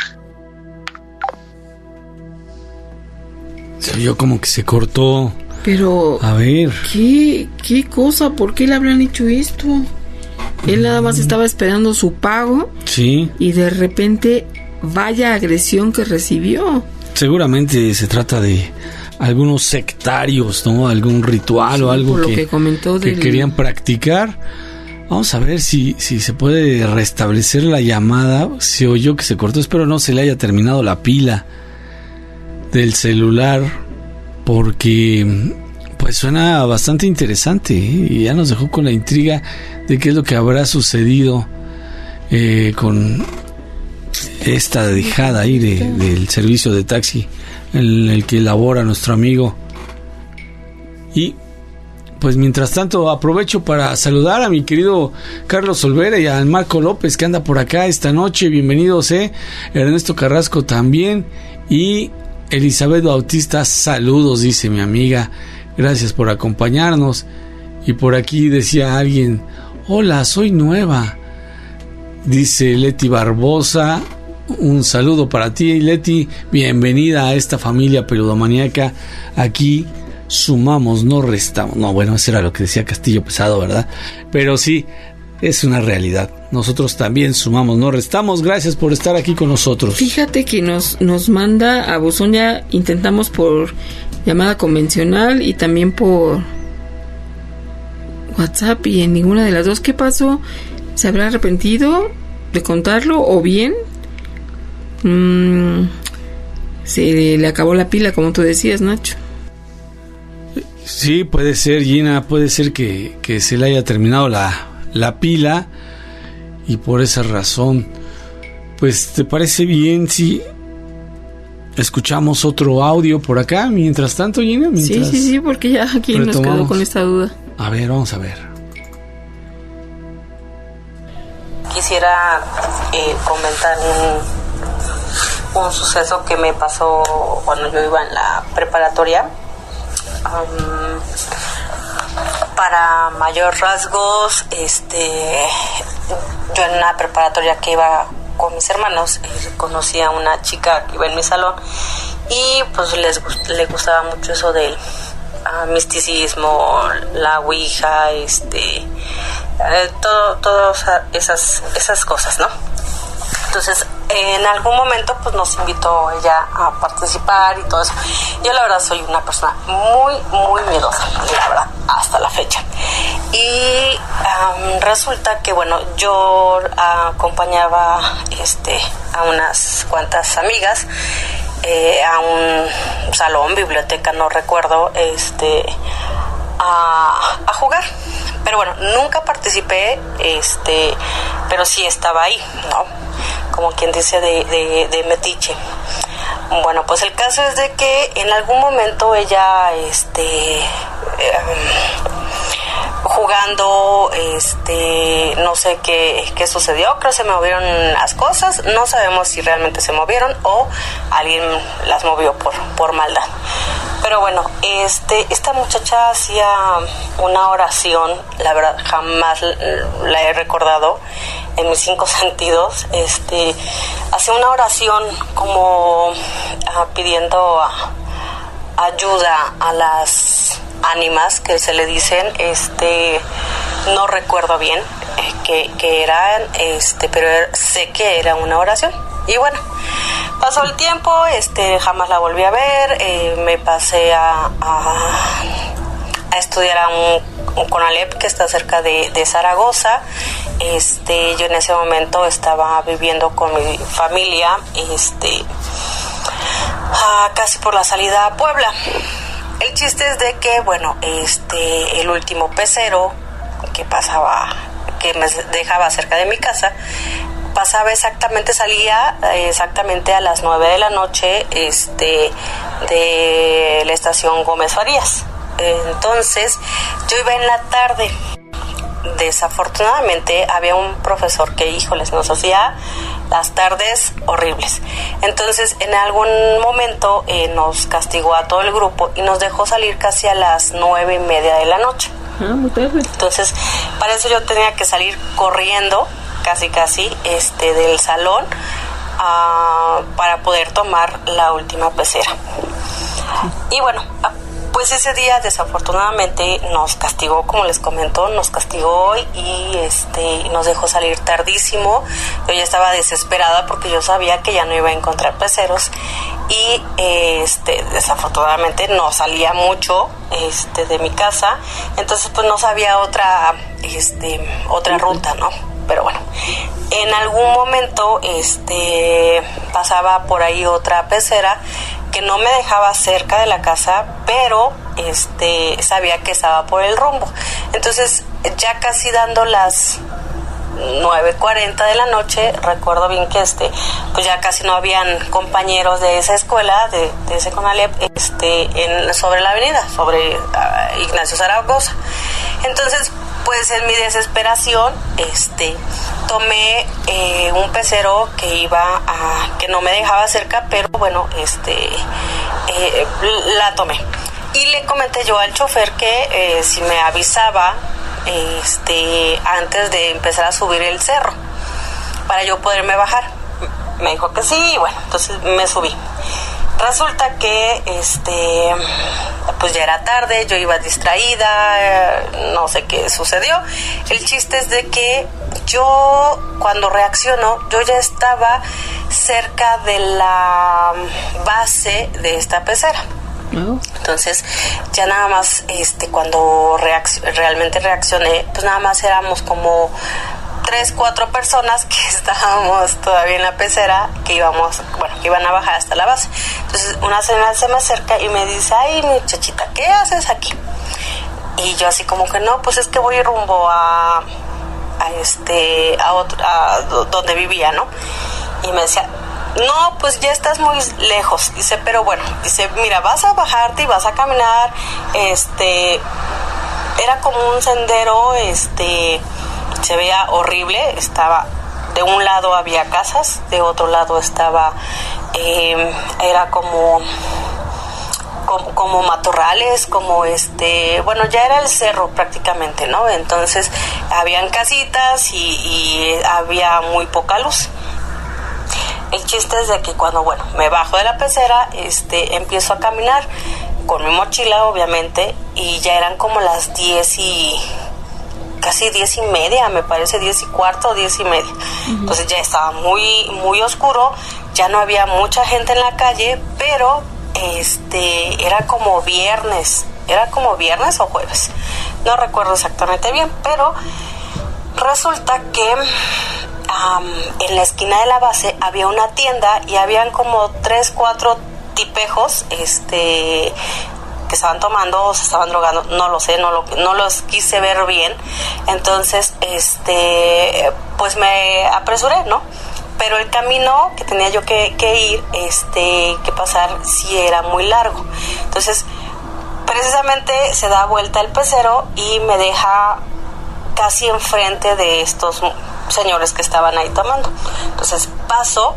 Speaker 8: Se oyó como que se cortó.
Speaker 7: Pero,
Speaker 8: a ver,
Speaker 7: ¿qué, qué cosa? ¿Por qué le habrán hecho esto? Él nada más estaba esperando su pago.
Speaker 8: Sí.
Speaker 7: Y de repente, vaya agresión que recibió.
Speaker 8: Seguramente se trata de algunos sectarios, ¿no? Algún ritual sí, o algo
Speaker 7: por
Speaker 8: que,
Speaker 7: lo que, comentó
Speaker 8: que
Speaker 7: del...
Speaker 8: querían practicar. Vamos a ver si, si se puede restablecer la llamada. Se oyó que se cortó. Espero no se le haya terminado la pila del celular, porque pues suena bastante interesante, ¿eh? Y ya nos dejó con la intriga de qué es lo que habrá sucedido eh, con esta dejada ahí de, del servicio de taxi en el que labora nuestro amigo. Y pues mientras tanto aprovecho para saludar a mi querido Carlos Olvera y a Marco López, que anda por acá esta noche. Bienvenidos, eh Ernesto Carrasco también, y Elizabeth Bautista, saludos, dice mi amiga, gracias por acompañarnos. Y por aquí decía alguien, hola, soy nueva, dice Leti Barbosa, un saludo para ti, Leti, bienvenida a esta familia peludomaníaca. Aquí sumamos, no restamos. No, bueno, eso era lo que decía Castillo Pesado, ¿verdad? Pero sí, es una realidad. Nosotros también sumamos, no restamos. Gracias por estar aquí con nosotros.
Speaker 7: Fíjate que nos, nos manda a buzón, ya intentamos por llamada convencional y también por WhatsApp, y en ninguna de las dos. ¿Qué pasó? ¿Se habrá arrepentido de contarlo o bien mmm, se le acabó la pila, como tú decías, Nacho?
Speaker 8: Sí, puede ser, Gina, puede ser que, que se le haya terminado la, la pila y por esa razón. Pues, ¿te parece bien si escuchamos otro audio por acá? Mientras tanto, Gina, mientras
Speaker 7: sí, sí, sí, porque ya aquí retomamos. Nos quedó con esta duda.
Speaker 8: A ver, vamos a ver.
Speaker 16: quisiera eh, comentar un, un suceso que me pasó cuando yo iba en la preparatoria. Um, para mayor rasgos, este, yo en una preparatoria que iba con mis hermanos, eh, conocí a una chica que iba en mi salón y pues les le gustaba mucho eso del uh, misticismo, la ouija, este, eh, todo, todas esas, esas cosas, ¿no? Entonces, en algún momento pues nos invitó ella a participar y todo eso. Yo la verdad soy una persona muy, muy miedosa, la verdad, hasta la fecha. Y um, resulta que, bueno, yo uh, acompañaba este, a unas cuantas amigas eh, a un salón, biblioteca, no recuerdo, este, a, a jugar. Pero bueno, nunca participé, este, pero sí estaba ahí, ¿no? Como quien dice, de, de, de metiche. Bueno, pues el caso es de que en algún momento ella, este, eh, jugando, este, no sé qué, qué sucedió, creo que se movieron las cosas, no sabemos si realmente se movieron o alguien las movió por, por maldad. Pero bueno, este, esta muchacha hacía una oración, la verdad jamás la he recordado en mis cinco sentidos. Este, hacía una oración como uh, pidiendo uh, ayuda a las ánimas que se le dicen, este, no recuerdo bien eh, que, que eran, este, pero sé que era una oración. Y bueno, pasó el tiempo, este, jamás la volví a ver, eh, me pasé a, a, a estudiar a un, un CONALEP que está cerca de, de Zaragoza. Este, yo en ese momento estaba viviendo con mi familia, este, a, casi por la salida a Puebla. El chiste es de que, bueno, este, el último pecero que pasaba, que me dejaba cerca de mi casa, pasaba exactamente, salía exactamente a las nueve de la noche, este, de la estación Gómez Farías. Entonces, yo iba en la tarde. Desafortunadamente había un profesor que, híjoles, nos hacía las tardes horribles. Entonces en algún momento eh, nos castigó a todo el grupo y nos dejó salir casi a las nueve y media de la noche.
Speaker 15: Ah, muy tarde.
Speaker 16: Entonces para eso yo tenía que salir corriendo casi casi este del salón uh, para poder tomar la última pecera. Y bueno, pues ese día desafortunadamente nos castigó, como les comento, nos castigó y este nos dejó salir tardísimo. Yo ya estaba desesperada porque yo sabía que ya no iba a encontrar peceros y este desafortunadamente no salía mucho este de mi casa, entonces pues no sabía otra este otra ruta, ¿no? Pero bueno, en algún momento este pasaba por ahí otra pecera que no me dejaba cerca de la casa, pero este sabía que estaba por el rumbo. Entonces, ya casi dando las nueve cuarenta de la noche, recuerdo bien que este pues ya casi no habían compañeros de esa escuela, de, de ese CONALEP, este, en, sobre la avenida, sobre uh, Ignacio Zaragoza. Entonces, pues en mi desesperación, este, tomé eh, un pecero que iba a, que no me dejaba cerca, pero bueno, este, eh, la tomé. Y le comenté yo al chofer que eh, si me avisaba, este, antes de empezar a subir el cerro, para yo poderme bajar. Me dijo que sí, y bueno, entonces me subí. Resulta que este pues ya era tarde, yo iba distraída, no sé qué sucedió. El chiste es de que yo cuando reacciono, yo ya estaba cerca de la base de esta pecera. Entonces ya nada más este cuando reacc- realmente reaccioné, pues nada más éramos como tres, cuatro personas que estábamos todavía en la pecera, que íbamos, bueno, que iban a bajar hasta la base. Entonces una señora se me acerca y me dice: ay, muchachita, ¿qué haces aquí? Y yo así como que no, pues es que voy rumbo a, a este, a, otro, a donde vivía, ¿no? Y me decía: no, pues ya estás muy lejos. Dice, pero bueno, dice, mira, vas a bajarte y vas a caminar, este, era como un sendero, este, se veía horrible, estaba de un lado había casas, de otro lado estaba, eh, era como, como, como matorrales, como este, bueno, ya era el cerro prácticamente, ¿no? Entonces habían casitas y, y había muy poca luz. El chiste es de que cuando, bueno, me bajo de la pecera, este, empiezo a caminar con mi mochila, obviamente, y ya eran como las diez y... casi diez y media, me parece, diez y cuarto, diez y media. Uh-huh. Entonces ya estaba muy, muy oscuro, ya no había mucha gente en la calle, pero este, era como viernes, era como viernes o jueves, no recuerdo exactamente bien, pero resulta que um, en la esquina de la base había una tienda y habían como tres, cuatro tipejos, este... que estaban tomando o se estaban drogando, no lo sé, no lo, no los quise ver bien. Entonces, este, pues me apresuré, ¿no? Pero el camino que tenía yo que, que ir, este, que pasar, sí era muy largo. Entonces, precisamente se da vuelta el pecero y me deja casi enfrente de estos señores que estaban ahí tomando. Entonces, paso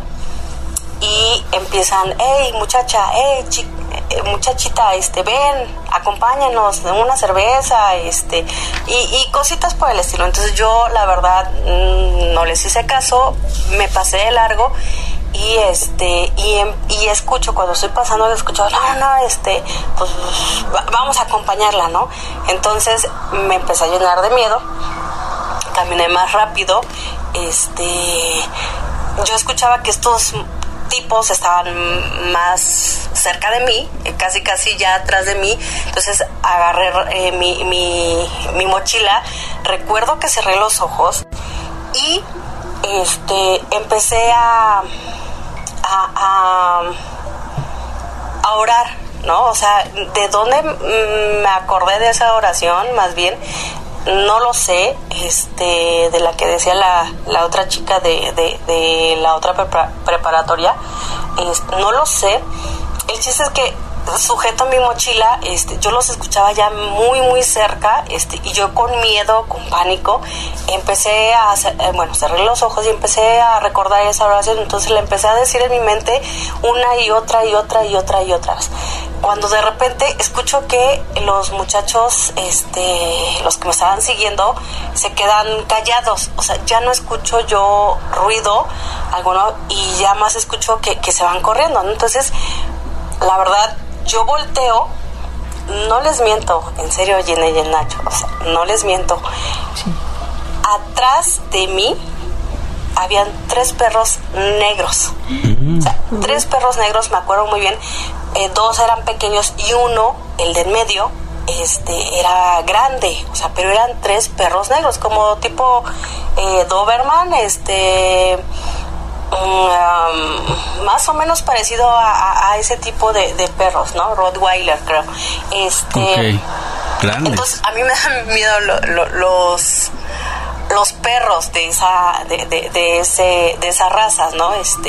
Speaker 16: y empiezan, hey, muchacha, hey, chica, muchachita, este, ven, acompáñanos, una cerveza, este, y, y cositas por el estilo. Entonces yo, la verdad, no les hice caso, me pasé de largo y este, y, y escucho, cuando estoy pasando, escucho, no, no, este, pues vamos a acompañarla, ¿no? Entonces me empecé a llenar de miedo, caminé más rápido, este, yo escuchaba que estos tipos estaban más cerca de mí, casi casi ya atrás de mí. Entonces agarré eh, mi, mi, mi mochila, recuerdo que cerré los ojos y este empecé a a, a, a orar, ¿no? O sea, ¿de dónde me acordé de esa oración? Más bien no lo sé, este, de la que decía la, la otra chica de, de, de la otra prepara, preparatoria, este, no lo sé. El chiste es que sujeto mi mochila, este, yo los escuchaba ya muy muy cerca, este, y yo con miedo, con pánico, empecé a hacer, eh, bueno, cerré los ojos y empecé a recordar esa oración. Entonces le empecé a decir en mi mente una y otra y otra y otra y otra vez. Cuando de repente escucho que los muchachos, este, los que me estaban siguiendo, se quedan callados, o sea, ya no escucho yo ruido alguno y ya más escucho que, que se van corriendo, ¿no? Entonces, la verdad, yo volteo, no les miento, en serio, Jenny y el Nacho, o sea, no les miento. Sí. Atrás de mí habían tres perros negros. Mm. O sea, tres perros negros, me acuerdo muy bien. Eh, dos eran pequeños y uno, el de en medio, este, era grande. O sea, pero eran tres perros negros, como tipo eh, Doberman, este... Um, más o menos parecido a, a, a ese tipo de, de perros, ¿no? Rottweiler, creo. Este,
Speaker 8: okay. Grandes.
Speaker 16: Entonces a mí me dan miedo lo, lo, los los perros de esa de, de, de ese de esas razas, ¿no? Este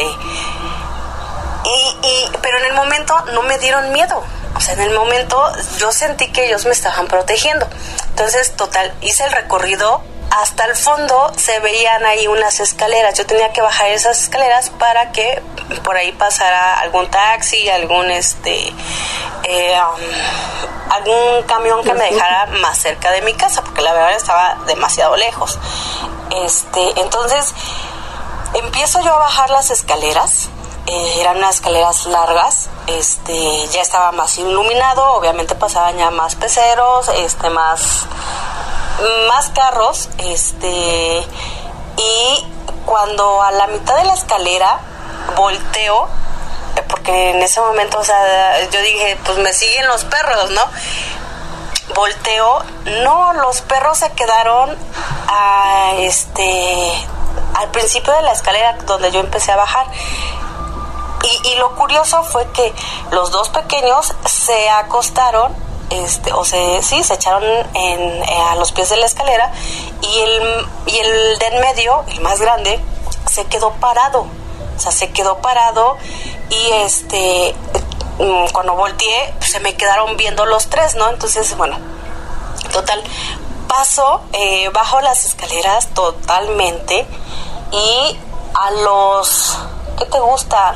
Speaker 16: y, y pero en el momento no me dieron miedo. O sea, en el momento yo sentí que ellos me estaban protegiendo. Entonces, total, hice el recorrido. Hasta el fondo se veían ahí unas escaleras. Yo tenía que bajar esas escaleras para que por ahí pasara algún taxi, algún este eh, um, algún camión que me dejara más cerca de mi casa, porque la verdad estaba demasiado lejos. Este, entonces empiezo yo a bajar las escaleras. Eh, eran unas escaleras largas, este, ya estaba más iluminado, obviamente pasaban ya más peceros, este, más, más carros, este, y cuando a la mitad de la escalera volteo, porque en ese momento, o sea, yo dije, pues me siguen los perros, ¿no? Volteo, no, los perros se quedaron a, este, al principio de la escalera donde yo empecé a bajar. Y, y lo curioso fue que los dos pequeños se acostaron, este, o se, sí, se echaron en, a los pies de la escalera, y el, y el de en medio, el más grande, se quedó parado, o sea, se quedó parado, y este, cuando volteé, pues, se me quedaron viendo los tres, ¿no? Entonces, bueno, total, paso, eh, bajo las escaleras totalmente, y a los, ¿qué te gusta?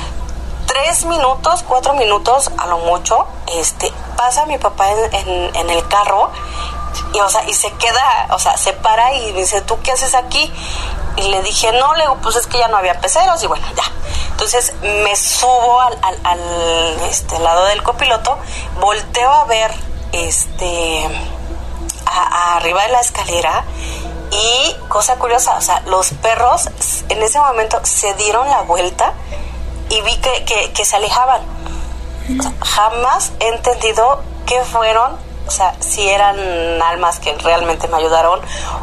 Speaker 16: Tres minutos, cuatro minutos a lo mucho, este, pasa mi papá en, en, en el carro y, o sea, y se queda, o sea, se para y me dice, ¿tú qué haces aquí? Y le dije, no, le digo, pues es que ya no había peceros y bueno, ya. Entonces me subo al, al, al este, lado del copiloto, volteo a ver este a, a arriba de la escalera y cosa curiosa, o sea, los perros en ese momento se dieron la vuelta y vi que, que, que se alejaban. O sea, jamás he entendido qué fueron, o sea, si eran almas que realmente me ayudaron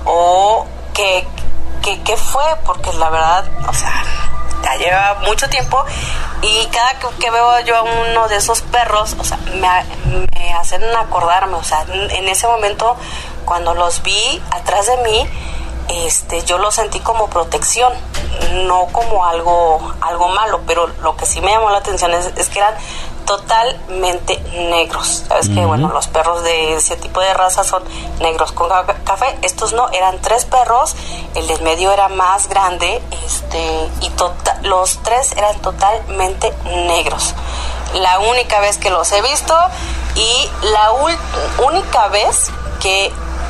Speaker 16: o que ¿Qué, ¿Qué fue? Porque la verdad, o sea, ya lleva mucho tiempo y cada que, que veo yo a uno de esos perros, o sea, me, me hacen acordarme, o sea, en ese momento cuando los vi atrás de mí, este, yo los sentí como protección, no como algo, algo malo, pero lo que sí me llamó la atención es, es que eran totalmente negros. Sabes uh-huh. que bueno, los perros de ese tipo de raza son negros con café. Estos no, eran tres perros, el del medio era más grande, este, y tota- los tres eran totalmente negros. La única vez que los he visto y la ul- única vez que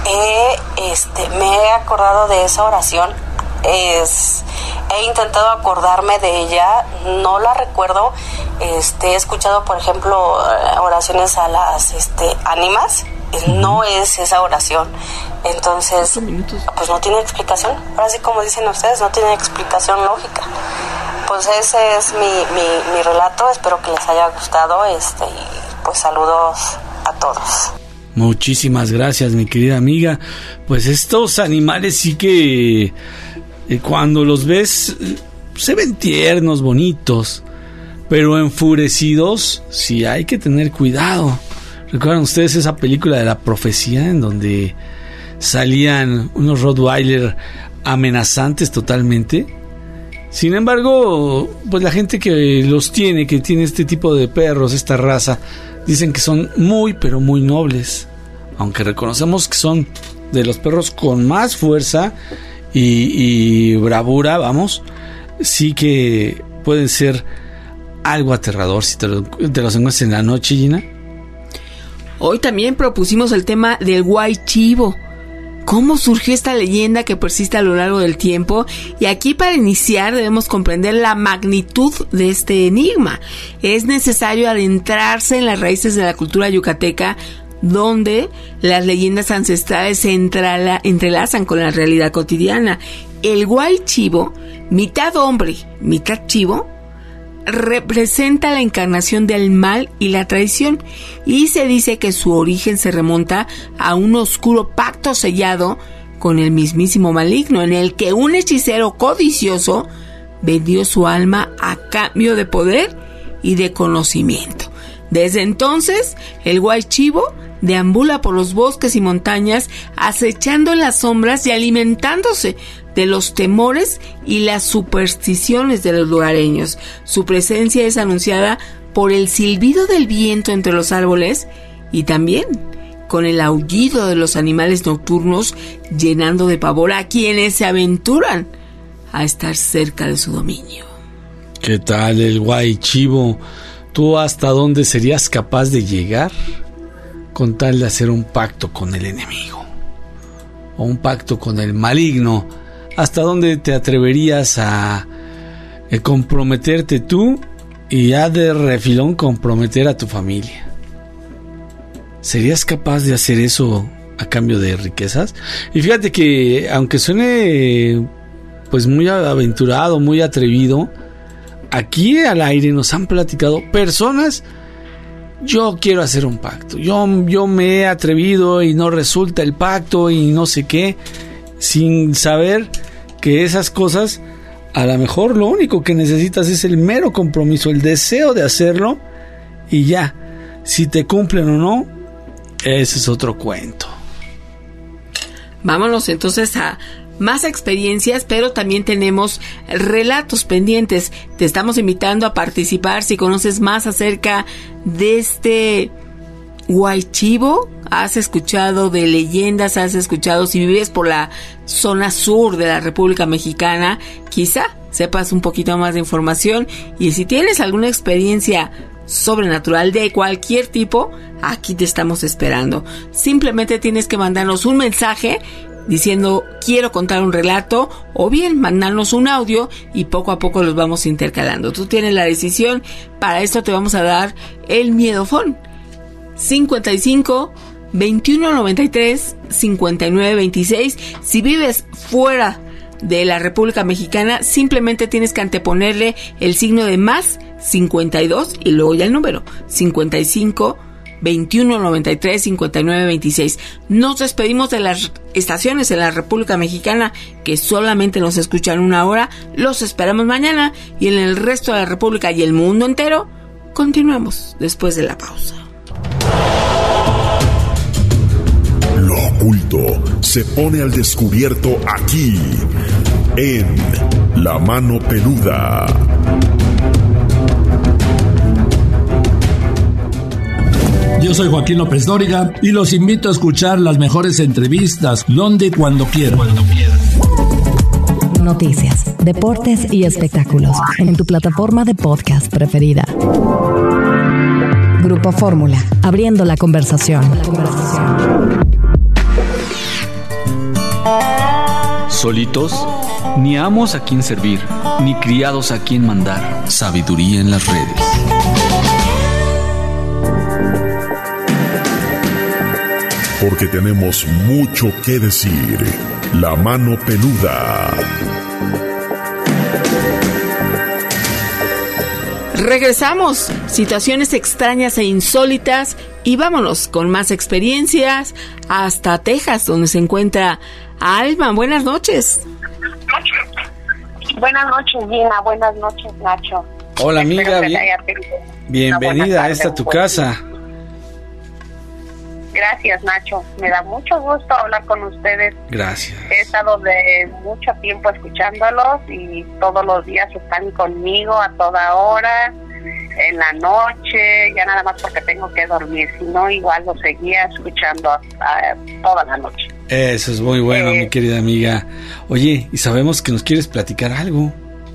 Speaker 16: he, este, me he acordado de esa oración es, he intentado acordarme de ella, no la recuerdo. Este, he escuchado, por ejemplo, oraciones a las este, ánimas, no es esa oración, entonces pues no tiene explicación. Ahora sí, como dicen ustedes, no tiene explicación lógica. Pues ese es mi, mi, mi relato, espero que les haya gustado, este, y pues saludos a todos.
Speaker 8: Muchísimas gracias, mi querida amiga. Pues estos animales sí que eh, cuando los ves eh, se ven tiernos, bonitos, pero enfurecidos sí hay que tener cuidado. ¿Recuerdan ustedes esa película de La Profecía en donde salían unos Rottweiler amenazantes totalmente? Sin embargo, pues la gente que los tiene, que tiene este tipo de perros, esta raza, dicen que son muy, pero muy nobles. Aunque reconocemos que son de los perros con más fuerza y, y bravura, vamos, sí que pueden ser algo aterrador si te, lo, te los encuentras en la noche, Gina.
Speaker 7: Hoy también propusimos el tema del White Chivo. ¿Cómo surgió esta leyenda que persiste a lo largo del tiempo? Y aquí, para iniciar, debemos comprender la magnitud de este enigma. Es necesario adentrarse en las raíces de la cultura yucateca, donde las leyendas ancestrales se entrela- entrelazan con la realidad cotidiana. El White Chivo, mitad hombre, mitad chivo, representa la encarnación del mal y la traición, y se dice que su origen se remonta a un oscuro pacto sellado con el mismísimo maligno, en el que un hechicero codicioso vendió su alma a cambio de poder y de conocimiento. Desde entonces, el White Chivo deambula por los bosques y montañas, acechando en las sombras y alimentándose de los temores y las supersticiones de los lugareños. Su presencia es anunciada por el silbido del viento entre los árboles y también con el aullido de los animales nocturnos, llenando de pavor a quienes se aventuran a estar cerca de su dominio.
Speaker 8: ¿Qué tal el White Chivo? ¿Tú hasta dónde serías capaz de llegar con tal de hacer un pacto con el enemigo? O un pacto con el maligno. ¿Hasta dónde te atreverías a, a comprometerte tú y ya de refilón comprometer a tu familia? ¿Serías capaz de hacer eso a cambio de riquezas? Y fíjate que, aunque suene pues muy aventurado, muy atrevido, aquí al aire nos han platicado personas: yo quiero hacer un pacto, yo, yo me he atrevido y no resulta el pacto y no sé qué, sin saber que esas cosas, a lo mejor lo único que necesitas es el mero compromiso, el deseo de hacerlo, y ya, si te cumplen o no, ese es otro cuento.
Speaker 7: Vámonos entonces a más experiencias, pero también tenemos relatos pendientes. Te estamos invitando a participar si conoces más acerca de este Guaychivo? ¿Has escuchado de leyendas? ¿Has escuchado? Si vives por la zona sur de la República Mexicana, quizá sepas un poquito más de información. Y si tienes alguna experiencia sobrenatural de cualquier tipo, aquí te estamos esperando. Simplemente tienes que mandarnos un mensaje diciendo quiero contar un relato, o bien mandarnos un audio y poco a poco los vamos intercalando. Tú tienes la decisión. Para esto te vamos a dar el miedofón: cincuenta y cinco, veintiuno noventa y tres, cincuenta y nueve veintiséis. Si vives fuera de la República Mexicana, simplemente tienes que anteponerle el signo de más cincuenta y dos y luego ya el número cincuenta y cinco, veintiuno noventa y tres, cincuenta y nueve veintiséis. Nos despedimos de las estaciones en la República Mexicana que solamente nos escuchan una hora. Los esperamos mañana, y en el resto de la República y el mundo entero continuamos después de la pausa.
Speaker 10: Lo oculto se pone al descubierto aquí, en La Mano Peluda.
Speaker 17: Yo soy Joaquín López Dóriga y los invito a escuchar las mejores entrevistas donde y cuando quieran.
Speaker 1: Noticias, deportes y espectáculos en tu plataforma de podcast preferida. Grupo Fórmula, abriendo la conversación. La conversación.
Speaker 11: Solitos, ni amos a quien servir, ni criados a quien mandar. Sabiduría en las redes.
Speaker 10: Porque tenemos mucho que decir. La Mano Peluda.
Speaker 7: Regresamos. Situaciones extrañas e insólitas. Y vámonos con más experiencias hasta Texas, donde se encuentra Alma. Buenas noches.
Speaker 18: Buenas noches, Gina. Buenas noches, Nacho.
Speaker 8: Hola, amiga. Bien, bienvenida a esta tu casa.
Speaker 18: Gracias, Nacho. Me da mucho gusto hablar con ustedes.
Speaker 8: Gracias.
Speaker 18: He estado de mucho tiempo escuchándolos y todos los días están conmigo a toda hora, en la noche, ya nada más porque tengo que dormir. Si no, igual lo seguía escuchando a, a, toda la noche.
Speaker 8: Eso es muy bueno, eh, mi querida amiga. Oye, y sabemos que nos quieres platicar algo.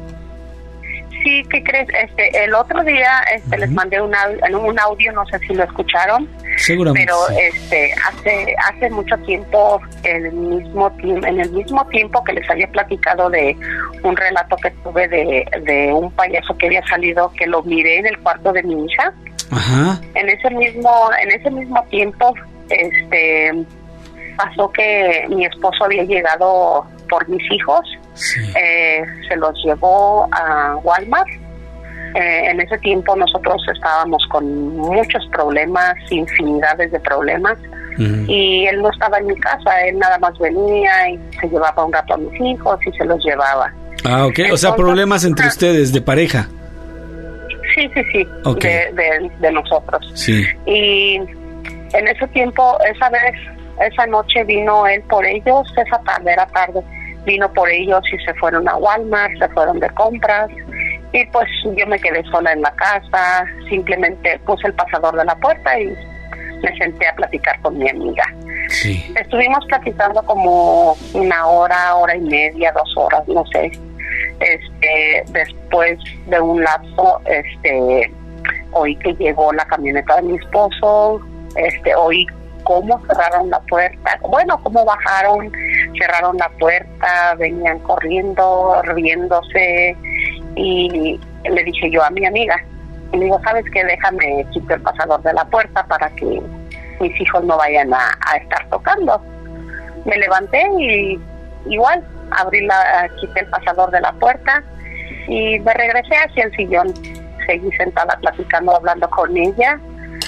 Speaker 18: Sí, ¿qué crees? Este, el otro día este, uh-huh. les mandé un audio, un audio, no sé si lo escucharon.
Speaker 8: Seguramente.
Speaker 18: Pero
Speaker 8: sí.
Speaker 18: este, hace hace mucho tiempo, el mismo tiempo, en el mismo tiempo que les había platicado de un relato que tuve de, de un payaso que había salido, que lo miré en el cuarto de mi hija.
Speaker 8: Ajá.
Speaker 18: En ese mismo, en ese mismo tiempo, este, pasó que mi esposo había llegado por mis hijos. Sí. Eh, se los llevó a Walmart. Eh, en ese tiempo nosotros estábamos con muchos problemas, infinidades de problemas, uh-huh. y él no estaba en mi casa, él nada más venía y se llevaba un rato a mis hijos y se los llevaba.
Speaker 8: Ah, ok, entonces, o sea, problemas entre uh, ustedes, de pareja.
Speaker 18: Sí, sí, sí, okay. de, de, de nosotros.
Speaker 8: Sí.
Speaker 18: Y en ese tiempo, esa vez, esa noche vino él por ellos, esa tarde, era tarde, vino por ellos y se fueron a Walmart, se fueron de compras. Y pues yo me quedé sola en la casa, simplemente puse el pasador de la puerta y me senté a platicar con mi amiga.
Speaker 8: Sí.
Speaker 18: Estuvimos platicando como una hora, hora y media, dos horas, no sé. Este, después de un lapso, este, oí que llegó la camioneta de mi esposo, este, oí cómo cerraron la puerta, bueno, cómo bajaron, cerraron la puerta, venían corriendo, riéndose. Y le dije yo a mi amiga, y le digo, ¿sabes qué? Déjame quitar el pasador de la puerta para que mis hijos no vayan a, a estar tocando. Me levanté y igual abrí la, quité el pasador de la puerta y me regresé hacia el sillón. Seguí sentada platicando, hablando con ella,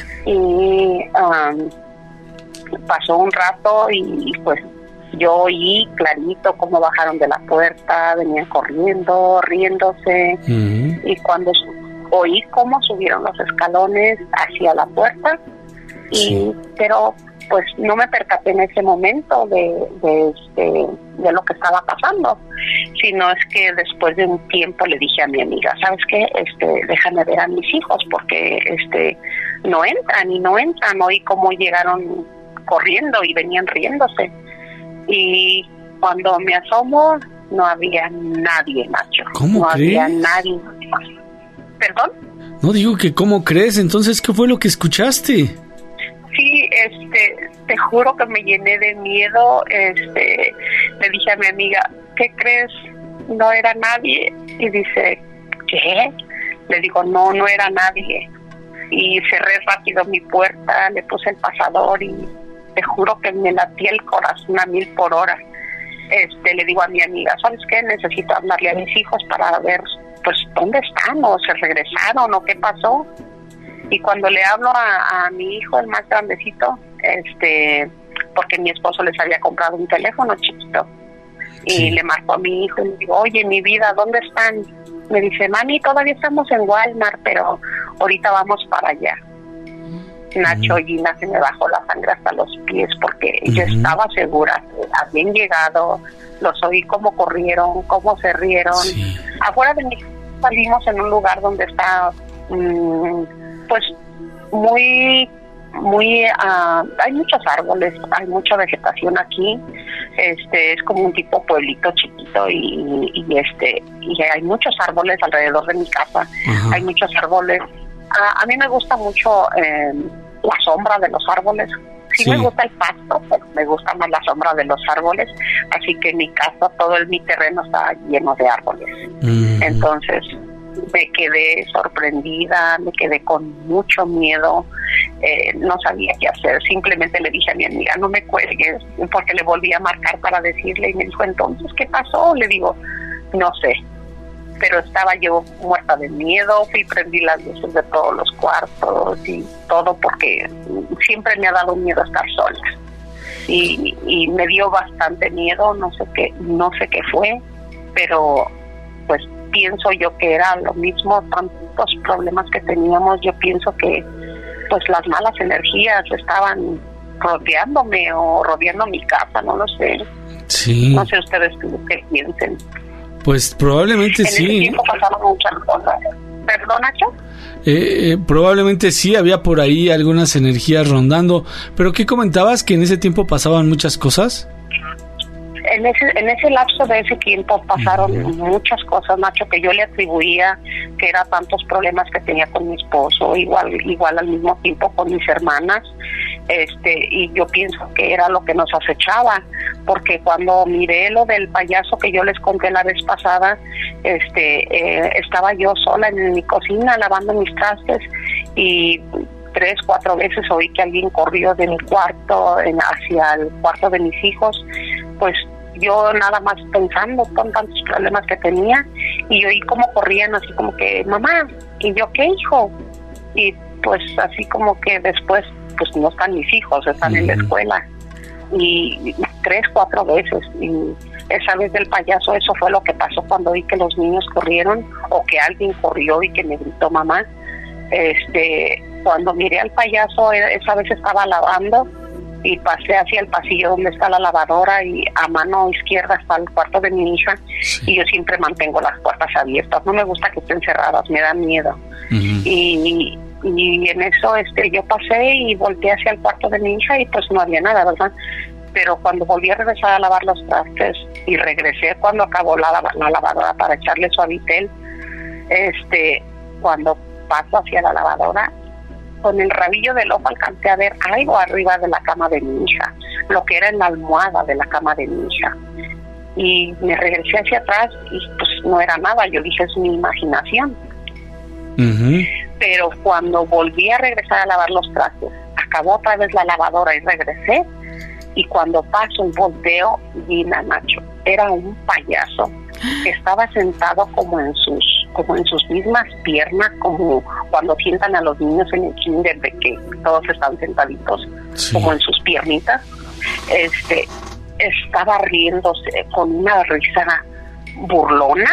Speaker 18: y um, pasó un rato y pues yo oí clarito cómo bajaron de la puerta, venían corriendo, riéndose, uh-huh. y cuando su- oí cómo subieron los escalones hacia la puerta, y sí. pero pues no me percaté en ese momento de, de, este, de lo que estaba pasando, sino es que después de un tiempo le dije a mi amiga, ¿sabes qué? Este, déjame ver a mis hijos porque este no entran y no entran. Oí cómo llegaron corriendo y venían riéndose. Y cuando me asomo, no había nadie, Nacho.
Speaker 8: ¿Cómo
Speaker 18: no
Speaker 8: crees?
Speaker 18: había nadie. ¿Perdón?
Speaker 8: No digo que cómo crees, entonces, ¿qué fue lo que escuchaste?
Speaker 18: Sí, este, te juro que me llené de miedo. Este, le dije a mi amiga, ¿qué crees? No era nadie. Y dice, ¿qué? Le digo, no, no era nadie. Y cerré rápido mi puerta, le puse el pasador y te juro que me latía el corazón a mil por hora. Este, le digo a mi amiga, ¿sabes qué? Necesito hablarle a mis hijos para ver, pues, dónde están, o se regresaron, o qué pasó. Y cuando le hablo a, a mi hijo, el más grandecito, este, porque mi esposo les había comprado un teléfono chiquito, y sí. le marcó a mi hijo y le digo, oye, mi vida, ¿dónde están? Me dice, mami, todavía estamos en Walmart, pero ahorita vamos para allá. Nacho, uh-huh. Gina, se me bajó la sangre hasta los pies porque uh-huh. yo estaba segura que habían llegado, los oí cómo corrieron, cómo se rieron. Sí. Afuera de mí salimos en un lugar donde está, mmm, pues, muy, muy, uh, hay muchos árboles, hay mucha vegetación aquí. Este es como un tipo pueblito chiquito y, y este y hay muchos árboles alrededor de mi casa. Uh-huh. Hay muchos árboles. A, a mí me gusta mucho eh, la sombra de los árboles. Sí, sí me gusta el pasto, pero me gusta más la sombra de los árboles. Así que en mi casa todo el, mi terreno está lleno de árboles. Uh-huh. Entonces me quedé sorprendida, me quedé con mucho miedo. Eh, no sabía qué hacer, simplemente le dije a mi amiga, no me cuelgues, porque le volví a marcar para decirle y me dijo, entonces, ¿qué pasó? Le digo, no sé, pero estaba yo muerta de miedo, fui prendí las luces de todos los cuartos y todo, porque siempre me ha dado miedo estar sola y, y me dio bastante miedo, no sé qué, no sé qué fue, pero pues pienso yo que era lo mismo, tantos problemas que teníamos, yo pienso que pues las malas energías estaban rodeándome o rodeando mi casa, no lo sé.
Speaker 8: Sí.
Speaker 18: No sé ustedes qué piensen.
Speaker 8: Pues probablemente
Speaker 18: en
Speaker 8: sí.
Speaker 18: En ese tiempo pasaron muchas cosas. ¿Perdón, Nacho?
Speaker 8: Eh, eh, probablemente sí, había por ahí algunas energías rondando. ¿Pero qué comentabas? ¿Que en ese tiempo pasaban muchas cosas?
Speaker 18: En ese, en ese lapso de ese tiempo pasaron uh-huh. muchas cosas, Nacho, que yo le atribuía que eran tantos problemas que tenía con mi esposo, igual igual al mismo tiempo con mis hermanas, este y yo pienso que era lo que nos acechaba, porque cuando miré lo del payaso que yo les conté la vez pasada, este eh, estaba yo sola en mi cocina lavando mis trastes y tres, cuatro veces oí que alguien corrió de mi cuarto en, hacia el cuarto de mis hijos, pues yo nada más pensando con tantos problemas que tenía y oí como corrían así como que mamá, y yo qué hijo, y pues así como que después pues no están mis hijos, están uh-huh. en la escuela y tres, cuatro veces y esa vez del payaso eso fue lo que pasó cuando oí que los niños corrieron o que alguien corrió y que me gritó mamá. Este, cuando miré al payaso esa vez estaba lavando y pasé hacia el pasillo donde está la lavadora y a mano izquierda está el cuarto de mi hija sí. y yo siempre mantengo las puertas abiertas, no me gusta que estén cerradas, me da miedo. Uh-huh. y, y en eso este yo pasé y volteé hacia el cuarto de mi hija y pues no había nada, ¿verdad? Pero cuando volví a regresar a lavar los trastes y regresé cuando acabó la, la lavadora para echarle suavitel, este cuando paso hacia la lavadora, con el rabillo del ojo alcancé a ver algo arriba de la cama de mi hija, lo que era en la almohada de la cama de mi hija. Y me regresé hacia atrás y pues no era nada, yo dije es mi imaginación. Uh-huh. Pero cuando volví a regresar a lavar los trastes, acabó otra vez la lavadora y regresé, y cuando paso y volteo, Gina, Nacho, era un payaso que estaba sentado como en sus como en sus mismas piernas, como cuando sientan a los niños en el kinder de que todos están sentaditos, sí. como en sus piernitas. Este estaba riéndose con una risa burlona,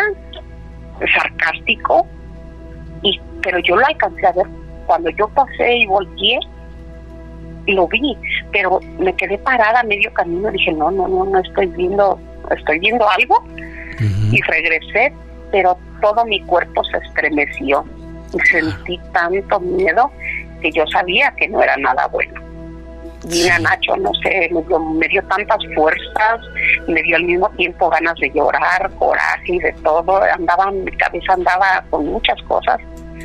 Speaker 18: sarcástico, y pero yo lo alcancé a ver cuando yo pasé y volteé, lo vi, pero me quedé parada a medio camino, dije no, no, no, no estoy viendo, estoy viendo algo, uh-huh. y regresé, pero todo mi cuerpo se estremeció y sentí tanto miedo que yo sabía que no era nada bueno. Mira, Nacho, no sé, me dio, me dio tantas fuerzas, me dio al mismo tiempo ganas de llorar, coraje y de todo. Andaba, mi cabeza andaba con muchas cosas.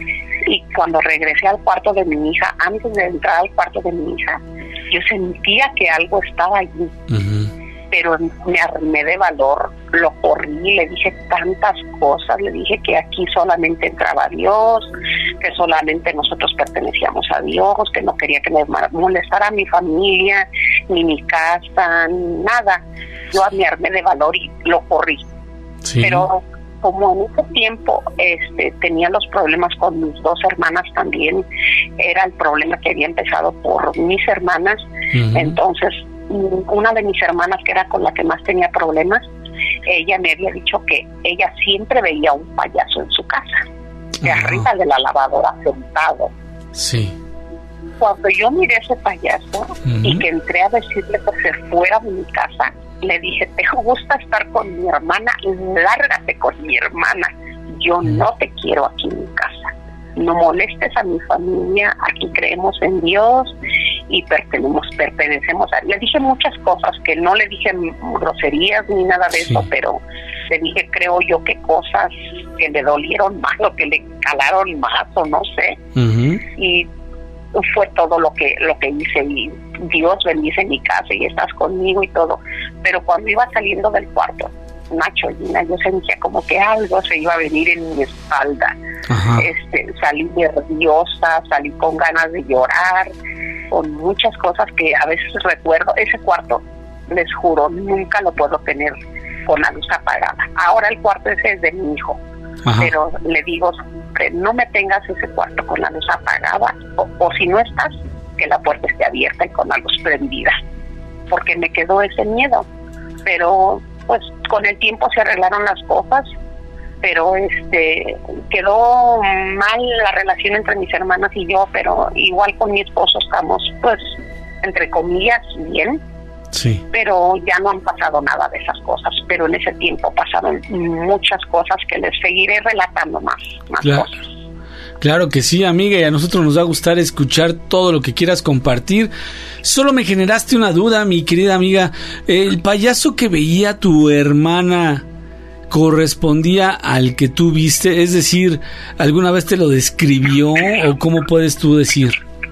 Speaker 18: Y cuando regresé al cuarto de mi hija, antes de entrar al cuarto de mi hija, yo sentía que algo estaba allí. Uh-huh. Pero me armé de valor, lo corrí, le dije tantas cosas, le dije que aquí solamente entraba Dios, que solamente nosotros pertenecíamos a Dios, que no quería que me molestara a mi familia, ni mi casa, ni nada. Yo me armé de valor y lo corrí. Sí. Pero como en ese tiempo este, tenía los problemas con mis dos hermanas también, era el problema que había empezado por mis hermanas, uh-huh. Entonces una de mis hermanas, que era con la que más tenía problemas, ella me había dicho que ella siempre veía un payaso en su casa, de uh-huh. arriba de la lavadora, sentado.
Speaker 8: Sí.
Speaker 18: Cuando yo miré ese payaso uh-huh. y que entré a decirle que se fuera de mi casa, le dije, ¿te gusta estar con mi hermana? Lárgate con mi hermana. Yo uh-huh. no te quiero aquí en mi casa. No molestes a mi familia, aquí creemos en Dios y pertenecemos, pertenecemos a... Le dije muchas cosas, que no le dije groserías ni nada de sí. eso, pero le dije, creo yo, que cosas que le dolieron más o que le calaron más o no sé. Uh-huh. Y fue todo lo que lo que hice, y Dios bendice mi casa y estás conmigo y todo. Pero cuando iba saliendo del cuarto, Nacho, Gina, yo sentía como que algo se iba a venir en mi espalda. Ajá. Este, salí nerviosa, salí con ganas de llorar, con muchas cosas que a veces recuerdo. Ese cuarto, les juro, nunca lo puedo tener con la luz apagada. Ahora el cuarto ese es de mi hijo. Ajá. Pero le digo, que no me tengas ese cuarto con la luz apagada, o, o si no estás, que la puerta esté abierta y con la luz prendida, porque me quedó ese miedo. Pero pues con el tiempo se arreglaron las cosas, pero este quedó mal la relación entre mis hermanas y yo, pero igual con mi esposo estamos, pues, entre comillas, bien.
Speaker 8: Sí.
Speaker 18: Pero ya no han pasado nada de esas cosas, pero en ese tiempo pasaron muchas cosas que les seguiré relatando más, más
Speaker 8: claro.
Speaker 18: cosas.
Speaker 8: Claro que sí, amiga, y a nosotros nos va a gustar escuchar todo lo que quieras compartir. Solo me generaste una duda, mi querida amiga. ¿El payaso que veía tu hermana correspondía al que tú viste? Es decir, ¿alguna vez te lo describió o cómo puedes tú decir?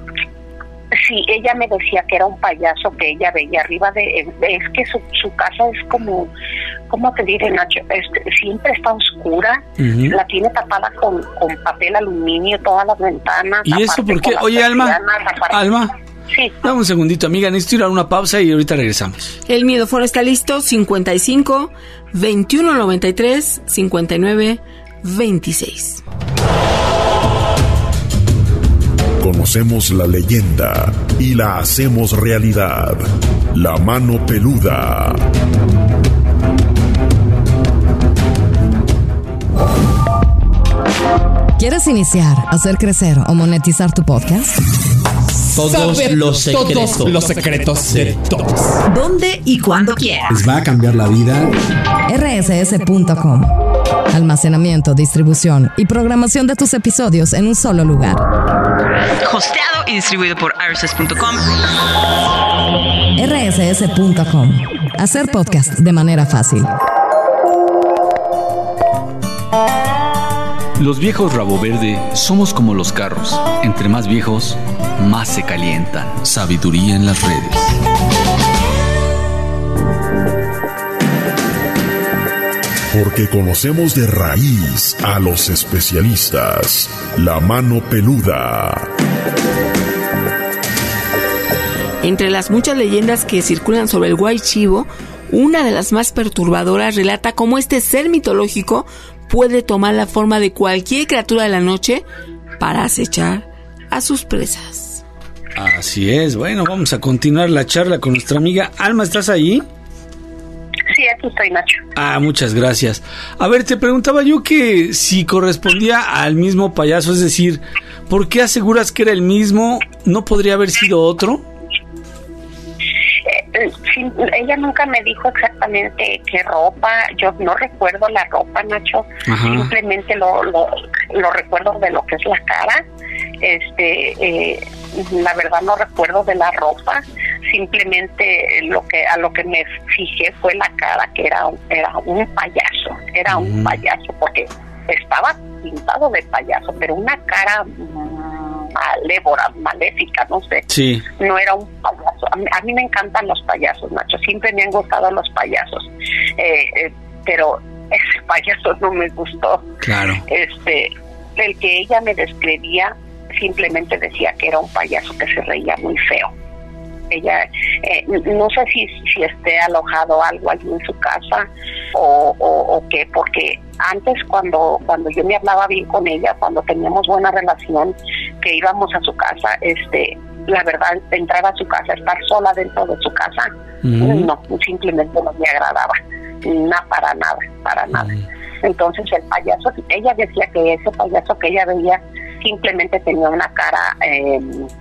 Speaker 18: Sí, ella me decía que era un payaso que ella veía arriba de... Es que su, su casa es como... ¿Cómo te diré, Nacho? Este, siempre está oscura, uh-huh. La tiene tapada con, con papel aluminio, todas las ventanas.
Speaker 8: ¿Y eso por qué? Oye, Alma, Alma,
Speaker 18: sí.
Speaker 8: Dame un segundito, amiga, necesito ir a una pausa y ahorita regresamos.
Speaker 7: El Miedofón está listo, cincuenta y cinco, veintiuno noventa y tres, cincuenta y nueve, veintiséis.
Speaker 10: Conocemos la leyenda y la hacemos realidad. La mano peluda.
Speaker 1: ¿Quieres iniciar, hacer crecer o monetizar tu podcast?
Speaker 19: Todos Saber los secretos. Todos los secretos de todos.
Speaker 1: ¿Dónde y cuándo quieras?
Speaker 19: Les va a cambiar la vida.
Speaker 1: R S S punto com. Almacenamiento, distribución y programación de tus episodios en un solo lugar.
Speaker 15: Hosteado y distribuido por R S S punto com.
Speaker 1: R S S punto com. Hacer podcast de manera fácil.
Speaker 11: Los viejos rabo verde somos como los carros. Entre más viejos, más se calientan. Sabiduría en las redes.
Speaker 10: Porque conocemos de raíz a los especialistas. La mano peluda.
Speaker 7: Entre las muchas leyendas que circulan sobre el White Chivo, una de las más perturbadoras relata cómo este ser mitológico puede tomar la forma de cualquier criatura de la noche para acechar a sus presas.
Speaker 8: Así es. Bueno, vamos a continuar la charla con nuestra amiga Alma. ¿Estás ahí?
Speaker 18: Sí, aquí estoy, Nacho.
Speaker 8: Ah, muchas gracias. A ver, te preguntaba yo que si correspondía al mismo payaso, es decir, ¿por qué aseguras que era el mismo? ¿No podría haber sido otro?
Speaker 18: Sí, ella nunca me dijo exactamente qué ropa, yo no recuerdo la ropa, Nacho. Ajá. Simplemente lo, lo, lo recuerdo de lo que es la cara Este, eh, la verdad no recuerdo de la ropa, simplemente lo que a lo que me fijé fue la cara, que era, era un payaso, era mm. un payaso, porque estaba pintado de payaso, pero una cara malévola, maléfica, no sé.
Speaker 8: Sí.
Speaker 18: No era un payaso. A mí, a mí me encantan los payasos, Nacho. Siempre me han gustado los payasos. Eh, eh, pero ese payaso no me gustó.
Speaker 8: Claro.
Speaker 18: Este, el que ella me describía simplemente decía que era un payaso que se reía muy feo. Ella, eh, no sé si, si esté alojado algo allí en su casa o, o, o qué, porque antes cuando cuando yo me hablaba bien con ella, cuando teníamos buena relación, que íbamos a su casa, este, la verdad, entrar a su casa, estar sola dentro de su casa, mm. no, simplemente no me agradaba, no, para nada, para nada. Mm. Entonces el payaso, ella decía que ese payaso que ella veía simplemente tenía una cara eh,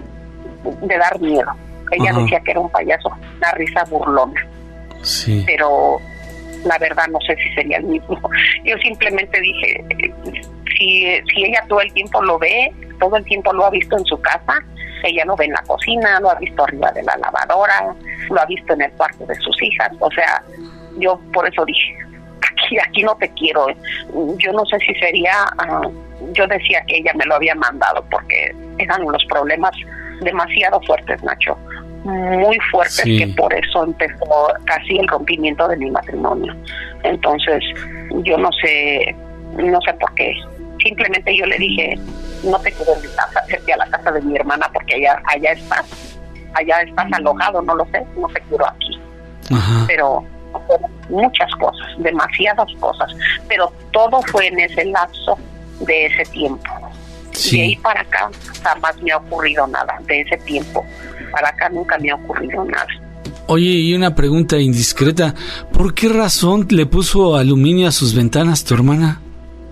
Speaker 18: de dar miedo. Ella Ajá. decía que era un payaso, una risa burlona.
Speaker 8: Sí.
Speaker 18: Pero la verdad no sé si sería el mismo. Yo simplemente dije, si, si ella todo el tiempo lo ve, todo el tiempo lo ha visto en su casa, ella lo ve en la cocina, lo ha visto arriba de la lavadora, lo ha visto en el cuarto de sus hijas. O sea, yo por eso dije, aquí, aquí no te quiero. Yo no sé si sería, uh, yo decía que ella me lo había mandado porque eran los problemas demasiado fuertes, Nacho, muy fuertes, sí. que por eso empezó casi el rompimiento de mi matrimonio. Entonces, yo no sé, no sé por qué. Simplemente yo le dije, no te quiero en mi casa, vete a la casa de mi hermana porque allá, allá estás, allá estás alojado, no lo sé, no te quiero aquí.
Speaker 8: Ajá.
Speaker 18: Pero muchas cosas, demasiadas cosas, pero todo fue en ese lapso de ese tiempo. Sí. De ahí para acá jamás me ha ocurrido nada. De ese tiempo para acá nunca me ha ocurrido nada.
Speaker 8: Oye, y una pregunta indiscreta, ¿por qué razón le puso aluminio a sus ventanas tu hermana?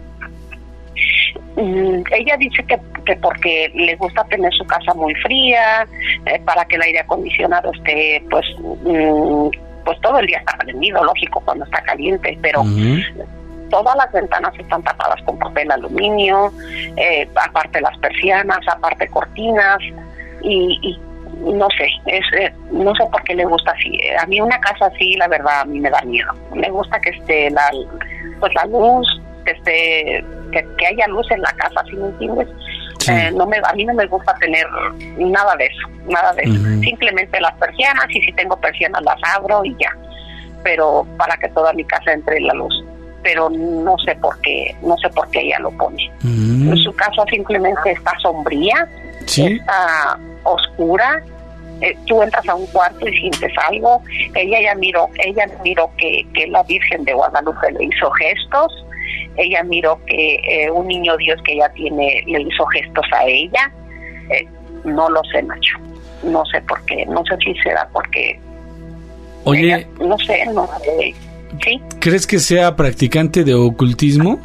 Speaker 18: Mm, ella dice que, que porque le gusta tener su casa muy fría, eh, para que el aire acondicionado esté pues mm, pues todo el día está prendido, lógico, cuando está caliente, pero uh-huh. todas las ventanas están tapadas con papel aluminio, eh, aparte las persianas, aparte cortinas, y, y no sé, es, eh, no sé por qué le gusta así. A mí una casa así, la verdad, a mí me da miedo. Me gusta que esté la, pues la luz, que esté, que, que haya luz en la casa, ¿sí me entiendes? Sí. Eh, no me, a mí no me gusta tener nada de eso, nada de eso. Uh-huh. Simplemente las persianas, y si tengo persianas las abro y ya. Pero para que toda mi casa entre la luz. Pero no sé por qué, no sé por qué ella lo pone. Mm. Su casa simplemente está sombría, ¿sí? Está oscura. Eh, tú entras a un cuarto y sientes algo. Ella ya miró, ella miró que, que la Virgen de Guadalupe le hizo gestos. Ella miró que eh, un niño Dios que ella tiene le hizo gestos a ella. Eh, no lo sé, Nacho. No sé por qué. No sé si será porque.
Speaker 8: Oye.
Speaker 18: Ella, no sé, no sé. ¿Sí?
Speaker 8: ¿Crees que sea practicante de ocultismo?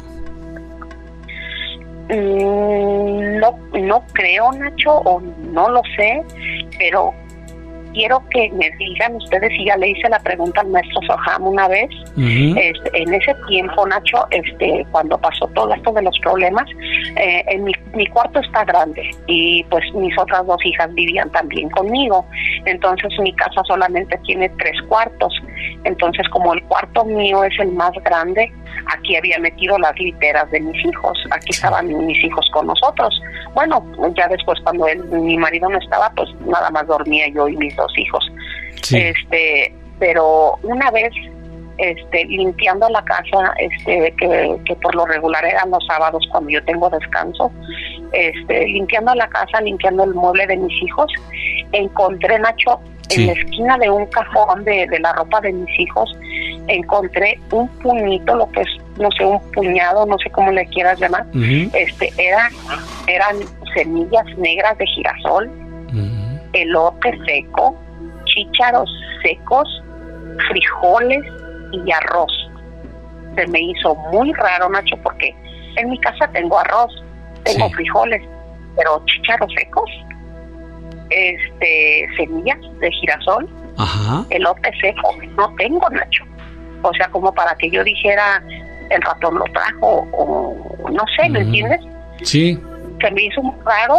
Speaker 18: Mm, no, no creo, Nacho, o no lo sé, pero quiero que me digan ustedes, si ya le hice la pregunta al maestro Soham una vez, uh-huh. este, en ese tiempo, Nacho, este, cuando pasó todo esto de los problemas, eh, en mi, mi cuarto está grande y pues mis otras dos hijas vivían también conmigo, entonces mi casa solamente tiene tres cuartos, entonces como el cuarto mío es el más grande, aquí había metido las literas de mis hijos, aquí estaban mis hijos con nosotros. Bueno, ya después cuando él, mi marido no estaba, pues nada más dormía yo y mis dos hijos. Sí. Este, pero una vez este limpiando la casa, este que, que por lo regular eran los sábados cuando yo tengo descanso, este limpiando la casa, limpiando el mueble de mis hijos, encontré, Nacho, sí. en la esquina de un cajón de, de la ropa de mis hijos, encontré un puñito, lo que es, no sé, un puñado, no sé cómo le quieras llamar, uh-huh. este era, eran semillas negras de girasol, uh-huh. elote seco, chícharos secos, frijoles y arroz. Se me hizo muy raro, Nacho, porque en mi casa tengo arroz, tengo sí. frijoles, pero chícharos secos, este, semillas de girasol,
Speaker 8: Ajá.
Speaker 18: elote seco, no tengo, Nacho. O sea, como para que yo dijera, el ratón lo trajo, o no sé, ¿me uh-huh. entiendes?
Speaker 8: Sí.
Speaker 18: Se me hizo muy raro,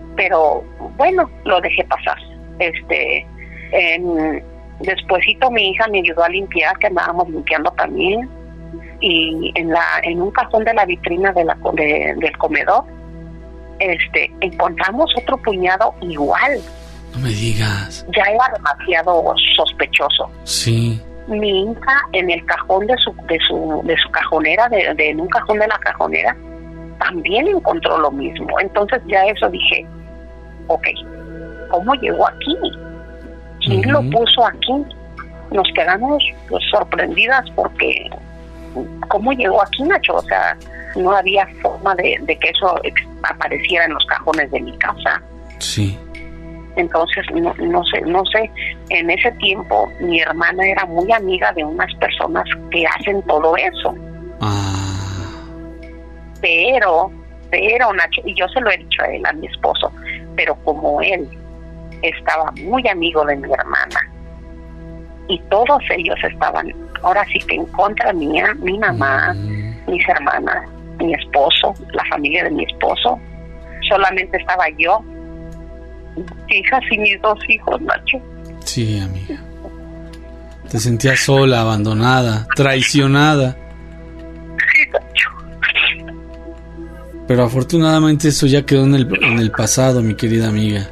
Speaker 18: pero bueno, lo dejé pasar. Este, en, despuésito mi hija me ayudó a limpiar, que andábamos limpiando también, y en la en un cajón de la vitrina de la de, del comedor, este, encontramos otro puñado igual.
Speaker 8: No me digas.
Speaker 18: Ya era demasiado sospechoso.
Speaker 8: Sí.
Speaker 18: Mi hija en el cajón de su de su de su cajonera, de, de en un cajón de la cajonera, también encontró lo mismo. Entonces ya eso dije, ok, ¿cómo llegó aquí? ¿Quién uh-huh. lo puso aquí? Nos quedamos pues, sorprendidas porque ¿cómo llegó aquí, Nacho? O sea, no había forma de, de que eso apareciera en los cajones de mi casa.
Speaker 8: Sí.
Speaker 18: Entonces, no, no sé, no sé, en ese tiempo mi hermana era muy amiga de unas personas que hacen todo eso.
Speaker 8: Ah.
Speaker 18: Pero, pero Nacho, y yo se lo he dicho a él, a mi esposo, pero como él estaba muy amigo de mi hermana y todos ellos estaban, ahora sí que en contra mía, mi mamá, mm. mis hermanas, mi esposo, la familia de mi esposo, solamente estaba yo, hijas y mis dos hijos, Nacho.
Speaker 8: Sí, amiga. Te sentías sola, abandonada, traicionada.
Speaker 18: Sí, Nacho.
Speaker 8: Pero afortunadamente eso ya quedó en el, en el pasado, mi querida amiga.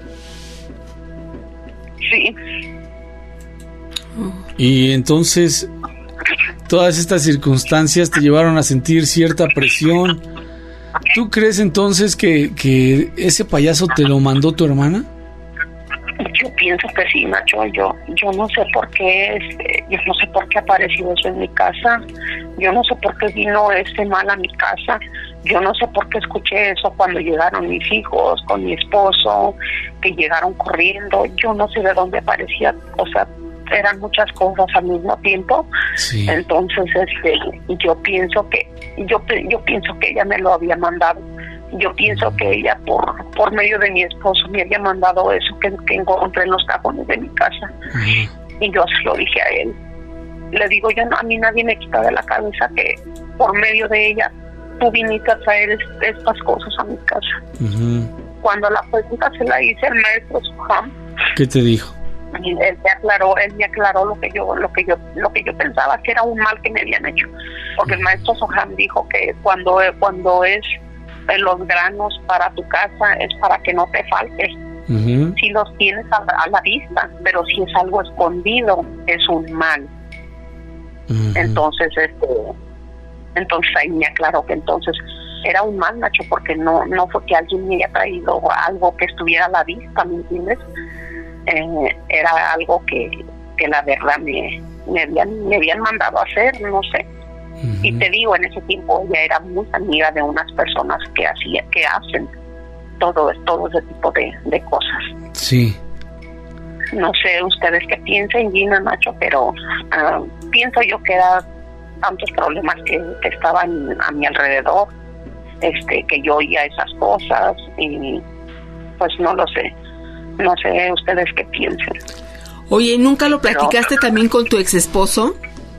Speaker 18: Sí.
Speaker 8: Y entonces, todas estas circunstancias te llevaron a sentir cierta presión. ¿Tú crees entonces que, que ese payaso te lo mandó tu hermana?
Speaker 18: Yo pienso que sí, Nacho. Yo, yo no sé por qué, este, yo no sé por qué apareció eso en mi casa. Yo no sé por qué vino ese mal a mi casa. Yo no sé por qué escuché eso cuando llegaron mis hijos con mi esposo, que llegaron corriendo. Yo no sé de dónde aparecía, o sea, eran muchas cosas al mismo tiempo.
Speaker 8: Sí.
Speaker 18: Entonces, este, yo pienso que, yo, yo pienso que ella me lo había mandado. Yo pienso que ella por por medio de mi esposo me había mandado eso que, que encontré en los cajones de mi casa. Uh-huh. Y yo se lo dije a él. Le digo, yo no, a mí nadie me quita de la cabeza que por medio de ella tú viniste a traer es, estas cosas a mi casa.
Speaker 8: Uh-huh.
Speaker 18: Cuando la pregunta se la hice al maestro Soham,
Speaker 8: ¿qué te dijo?
Speaker 18: Y él me aclaró, él me aclaró lo que yo, lo que yo, lo que yo pensaba que era un mal que me habían hecho, porque el maestro Soham dijo que cuando, cuando es en los granos para tu casa es para que no te falte. Uh-huh. Si los tienes a, a la vista, pero si es algo escondido es un mal. Uh-huh. Entonces, este, entonces ahí me aclaró que entonces era un mal, Nacho, porque no, no fue que alguien me haya traído algo que estuviera a la vista, ¿me entiendes? Eh, era algo que, que la verdad me, me habían, me habían mandado a hacer, no sé. Uh-huh. Y te digo, en ese tiempo ella era muy amiga de unas personas que hacía, que hacen todo, todo ese tipo de, de cosas.
Speaker 8: Sí.
Speaker 18: No sé ustedes qué piensen, Gina, Nacho, pero uh, pienso yo que era tantos problemas que, que estaban a mi alrededor, este, que yo oía esas cosas y pues no lo sé. No sé ustedes qué piensen.
Speaker 7: Oye, ¿nunca lo platicaste pero, también con tu ex esposo?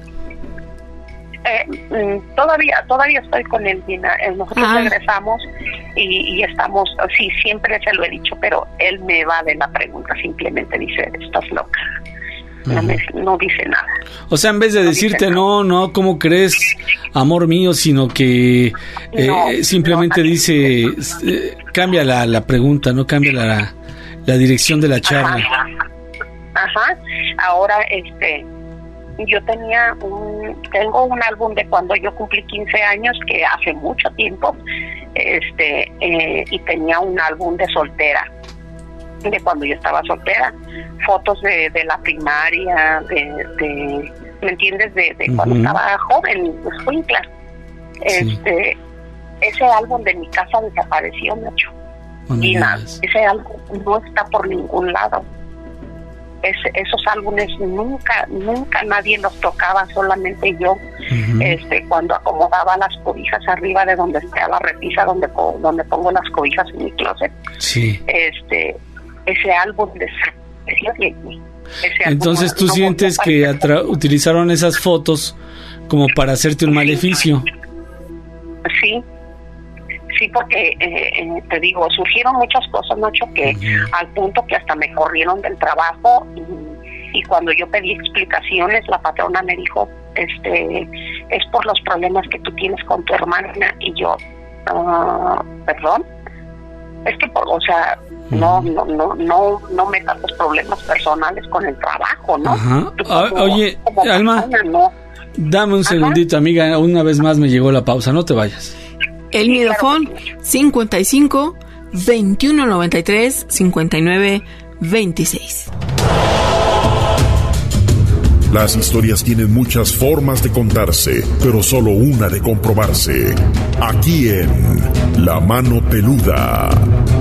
Speaker 18: Eh, todavía todavía estoy con él, Gina. Nosotros ah. regresamos y, y estamos, sí, siempre se lo he dicho, pero él me va de la pregunta, simplemente dice, estás loca. No, me, no dice nada.
Speaker 8: O sea, en vez de no decirte no, no, ¿cómo crees, amor mío? Sino que eh, no, simplemente no, dice, eh, cambia la, la pregunta, no cambia la, la dirección de la charla.
Speaker 18: Ajá. Ajá. Ahora, este, yo tenía un, tengo un álbum de cuando yo cumplí quince años, que hace mucho tiempo, este, eh, y tenía un álbum de soltera, de cuando yo estaba soltera, fotos de, de la primaria, de, de, ¿me entiendes? De, de uh-huh. cuando estaba joven, escuincla. Este, sí. Ese álbum de mi casa desapareció, Nacho. Oh, y nada, ese álbum no está por ningún lado. Es, esos álbumes nunca, nunca nadie los tocaba, solamente yo. Uh-huh. Este, cuando acomodaba las cobijas arriba de donde está la repisa, donde, donde pongo las cobijas en mi closet.
Speaker 8: Sí.
Speaker 18: Este, ese álbum desapareció de mí.
Speaker 8: Entonces tú no sientes que atra- utilizaron esas fotos como para hacerte un maleficio.
Speaker 18: Sí, sí, porque eh, eh, te digo, surgieron muchas cosas, Nacho, que uh-huh. al punto que hasta me corrieron del trabajo y, y cuando yo pedí explicaciones, la patrona me dijo, este, es por los problemas que tú tienes con tu hermana. Y yo, uh, perdón, es que, por, o sea, uh-huh. no, no, no, no, no metas los problemas personales con el trabajo, ¿no?
Speaker 8: Ajá.
Speaker 18: Como,
Speaker 8: Oye,
Speaker 18: como
Speaker 8: Alma,
Speaker 18: persona, ¿no?
Speaker 8: Dame un
Speaker 18: Ajá.
Speaker 8: segundito, amiga, una vez más me llegó la pausa, no te vayas.
Speaker 7: El Midofón cincuenta y cinco, veintiuno noventa y tres, cincuenta y nueve, veintiséis.
Speaker 10: Las historias tienen muchas formas de contarse, pero solo una de comprobarse. Aquí en La Mano Peluda.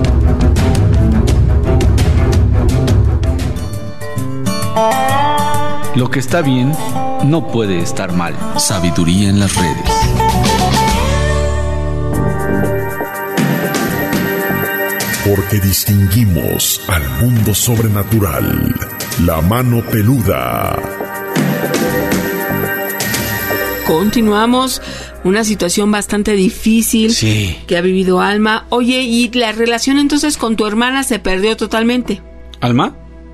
Speaker 11: Lo que está bien no puede estar mal. Sabiduría en las redes.
Speaker 10: Porque distinguimos al mundo sobrenatural. La Mano Peluda.
Speaker 7: Continuamos. Una situación bastante difícil
Speaker 8: sí.
Speaker 7: que ha vivido Alma. Oye, ¿y la relación entonces con tu hermana se perdió totalmente?
Speaker 8: ¿Alma?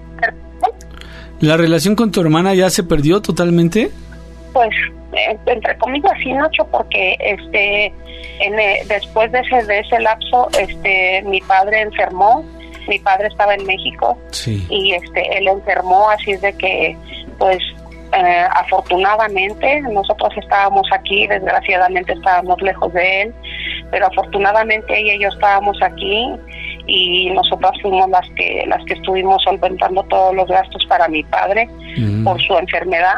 Speaker 8: ¿La relación con tu hermana ya se perdió totalmente?
Speaker 18: Pues, eh, entre comillas, sí, Nacho, porque este, en, eh, después de ese, de ese lapso, este, mi padre enfermó. Mi padre estaba en México
Speaker 8: sí.
Speaker 18: y este, él enfermó, así es de que, pues, eh, afortunadamente nosotros estábamos aquí, desgraciadamente estábamos lejos de él, pero afortunadamente ella y yo estábamos aquí y nosotras fuimos las que las que estuvimos solventando todos los gastos para mi padre uh-huh. por su enfermedad,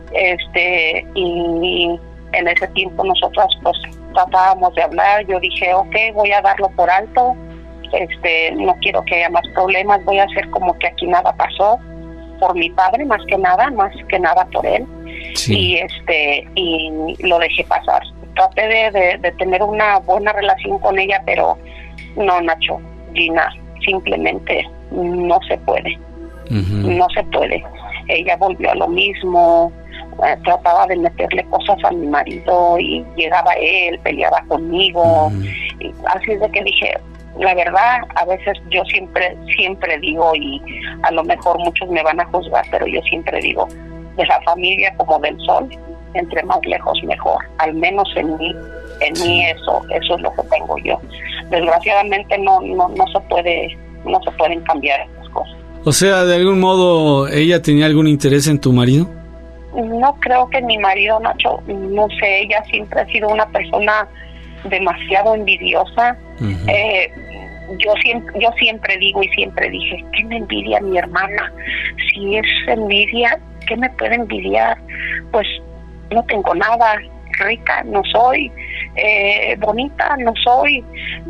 Speaker 18: este y en ese tiempo nosotras pues tratábamos de hablar. Yo dije, ok, voy a darlo por alto, este no quiero que haya más problemas, voy a hacer como que aquí nada pasó, por mi padre más que nada, más que nada por él sí. y este y lo dejé pasar. Traté de, de, de tener una buena relación con ella, pero no, Nacho, Gina, simplemente no se puede, uh-huh. no se puede. Ella volvió a lo mismo, eh, trataba de meterle cosas a mi marido y llegaba él, peleaba conmigo, uh-huh. y así es de que dije, la verdad, a veces yo siempre, siempre digo, y a lo mejor muchos me van a juzgar, pero yo siempre digo, de la familia como del sol, entre más lejos mejor, al menos en mí, en mí eso, eso es lo que tengo yo. Desgraciadamente no, no, no se puede, no se pueden cambiar esas cosas.
Speaker 8: O sea, de algún modo, ¿ella tenía algún interés en tu marido?
Speaker 18: No creo que mi marido, Nacho, no sé, ella siempre ha sido una persona demasiado envidiosa. Uh-huh. Eh, yo siempre, yo siempre digo y siempre dije, ¿qué me envidia mi hermana? Si es envidia, ¿qué me puede envidiar? Pues no tengo nada, rica no soy, eh, bonita no soy,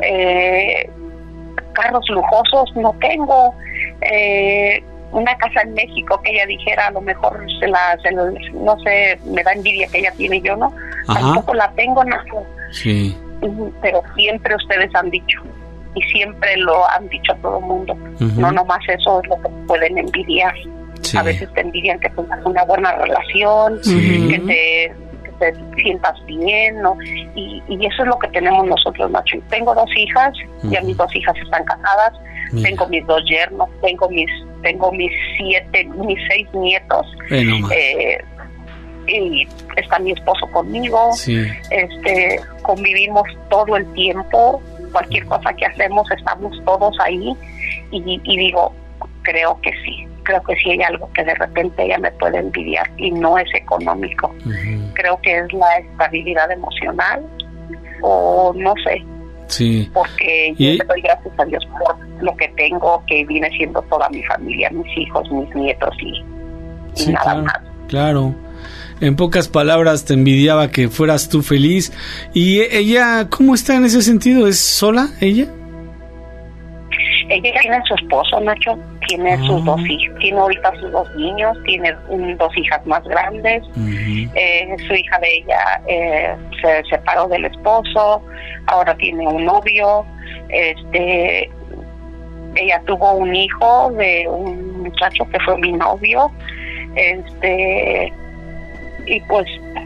Speaker 18: eh, carros lujosos no tengo, eh, una casa en México que ella dijera, a lo mejor se la, se la, no sé, me da envidia que ella tiene y yo no, Ajá. tampoco la tengo, no.
Speaker 8: Sí.
Speaker 18: Pero siempre ustedes han dicho, y siempre lo han dicho a todo el mundo, uh-huh. no nomás eso es lo que pueden envidiar. Sí. A veces te envidian que tengas una buena relación, sí. que te, que te sientas bien, ¿no? Y, y eso es lo que tenemos nosotros, Nacho. Tengo dos hijas, uh-huh. ya mis dos hijas están casadas, Mira. tengo mis dos yernos, tengo mis tengo mis siete, mis seis nietos, eh, y está mi esposo conmigo,
Speaker 8: sí.
Speaker 18: este convivimos todo el tiempo, cualquier cosa que hacemos estamos todos ahí, y, y digo, creo que sí, creo que sí hay algo que de repente ella me puede envidiar y no es económico. Uh-huh. Creo que es la estabilidad emocional o no sé.
Speaker 8: Sí.
Speaker 18: Porque
Speaker 8: ¿Y?
Speaker 18: yo le doy gracias a Dios por lo que tengo, que viene siendo toda mi familia, mis hijos, mis nietos y,
Speaker 8: sí,
Speaker 18: y nada
Speaker 8: claro,
Speaker 18: más.
Speaker 8: Claro. En pocas palabras te envidiaba que fueras tú feliz. ¿Y ella cómo está en ese sentido? ¿Es sola ella?
Speaker 18: Ella tiene su esposo, Nacho, tiene ah. sus dos hijos, tiene ahorita sus dos niños, tiene um, dos hijas más grandes, uh-huh. eh, su hija de ella eh, se separó del esposo, ahora tiene un novio, este, ella tuvo un hijo de un muchacho que fue mi novio, este, y pues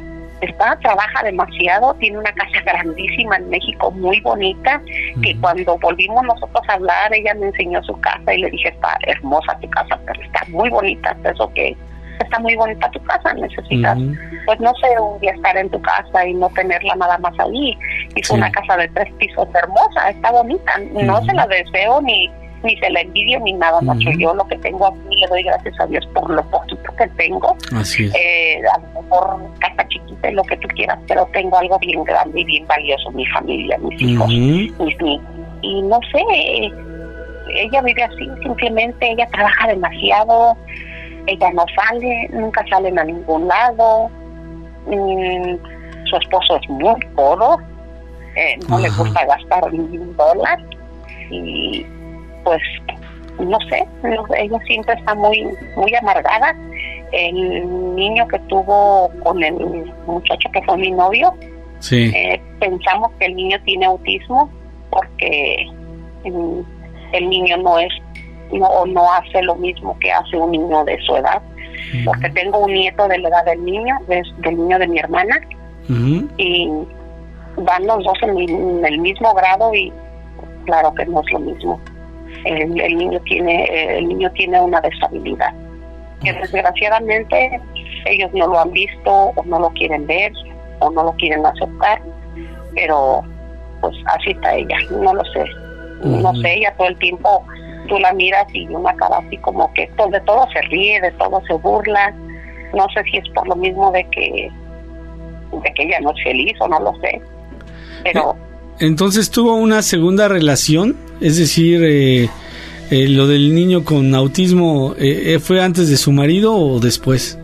Speaker 18: está, trabaja demasiado, tiene una casa grandísima en México, muy bonita, que cuando volvimos nosotros a hablar, ella me enseñó su casa y le dije, está hermosa tu casa, pero está muy bonita, eso que está muy bonita tu casa, necesitas, uh-huh. pues no sé, un día estar en tu casa y no tenerla nada más ahí, y fue sí. una casa de tres pisos hermosa, está bonita, uh-huh. no se la deseo ni ni se la envidio ni nada, uh-huh. Nacho. Yo lo que tengo aquí le doy gracias a Dios por lo poquito que tengo.
Speaker 8: Así es.
Speaker 18: Eh, a lo mejor casa chiquita y lo que tú quieras, pero tengo algo bien grande y bien valioso, mi familia, mis uh-huh. hijos, mis niños. Y no sé, ella vive así, simplemente ella trabaja demasiado, ella no sale, nunca salen a ningún lado, mm, su esposo es muy pobre, eh, no uh-huh. le gusta gastar ni un dólar y pues no sé, no, ella siempre está muy muy amargada. El niño que tuvo con el muchacho que fue mi novio,
Speaker 8: sí.
Speaker 18: eh, pensamos que el niño tiene autismo porque mm, el niño no es no no hace lo mismo que hace un niño de su edad, uh-huh. porque tengo un nieto de la edad del niño, de, del niño de mi hermana, uh-huh. y van los dos en, en el mismo grado y claro que no es lo mismo. El, el niño tiene el niño tiene una deshabilidad que desgraciadamente ellos no lo han visto o no lo quieren ver o no lo quieren aceptar, pero pues así está ella, no lo sé, uh-huh. no sé, ella todo el tiempo tú la miras y una cara así como que todo, de todo se ríe, de todo se burla, no sé si es por lo mismo de que de que ella no es feliz o no lo sé, pero
Speaker 8: entonces tuvo una segunda relación, es decir, eh, eh, lo del niño con autismo, eh, ¿fue antes de su marido o después?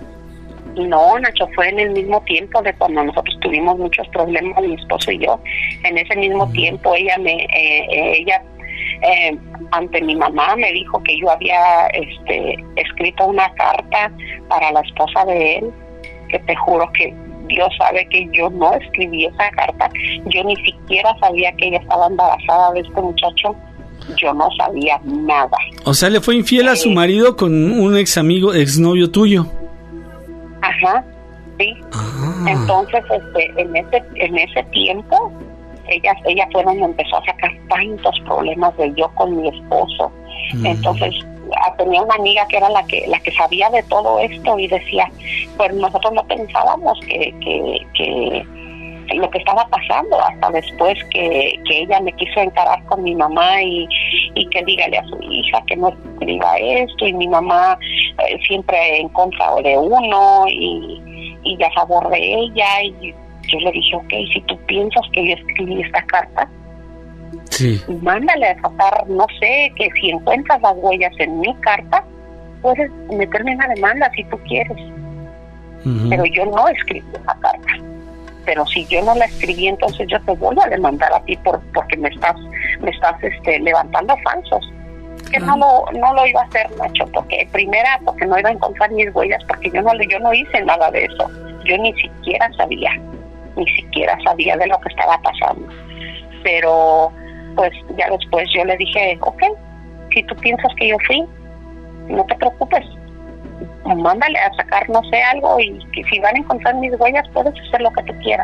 Speaker 18: No, Nacho, fue en el mismo tiempo de cuando nosotros tuvimos muchos problemas, mi esposo y yo. En ese mismo uh-huh. tiempo ella me, eh, ella eh, ante mi mamá me dijo que yo había este, escrito una carta para la esposa de él, que te juro que Dios sabe que yo no escribí esa carta, yo ni siquiera sabía que ella estaba embarazada de este muchacho, yo no sabía nada.
Speaker 8: O sea, le fue infiel eh, a su marido con un ex amigo, ex novio tuyo.
Speaker 18: Ajá, sí. Ah. Entonces, este, en ese en ese tiempo, ella ella fue donde empezó a sacar tantos problemas de yo con mi esposo. Mm. Entonces, tenía una amiga que era la que la que sabía de todo esto y decía, pues nosotros no pensábamos que que, que lo que estaba pasando hasta después que, que ella me quiso encarar con mi mamá y, y que dígale a su hija que no escriba esto y mi mamá eh, siempre en contra de uno y, y ya a favor de ella y yo le dije, ok, si tú piensas que yo escribí esta carta,
Speaker 8: sí.
Speaker 18: mándale a sacar, no sé, que si encuentras las huellas en mi carta, puedes meterme una demanda si tú quieres. Uh-huh. Pero yo no escribí esa carta. Pero si yo no la escribí, entonces yo te voy a demandar a ti por porque me estás me estás este levantando falsos. Que uh-huh. no lo no lo iba a hacer, Nacho, porque primera, porque no iba a encontrar mis huellas, porque yo no yo no hice nada de eso. Yo ni siquiera sabía, ni siquiera sabía de lo que estaba pasando. Pero pues ya después yo le dije, ok, si tú piensas que yo fui, no te preocupes, mándale a sacar, no sé, algo y que si van a encontrar mis huellas, puedes hacer lo que tú quieras.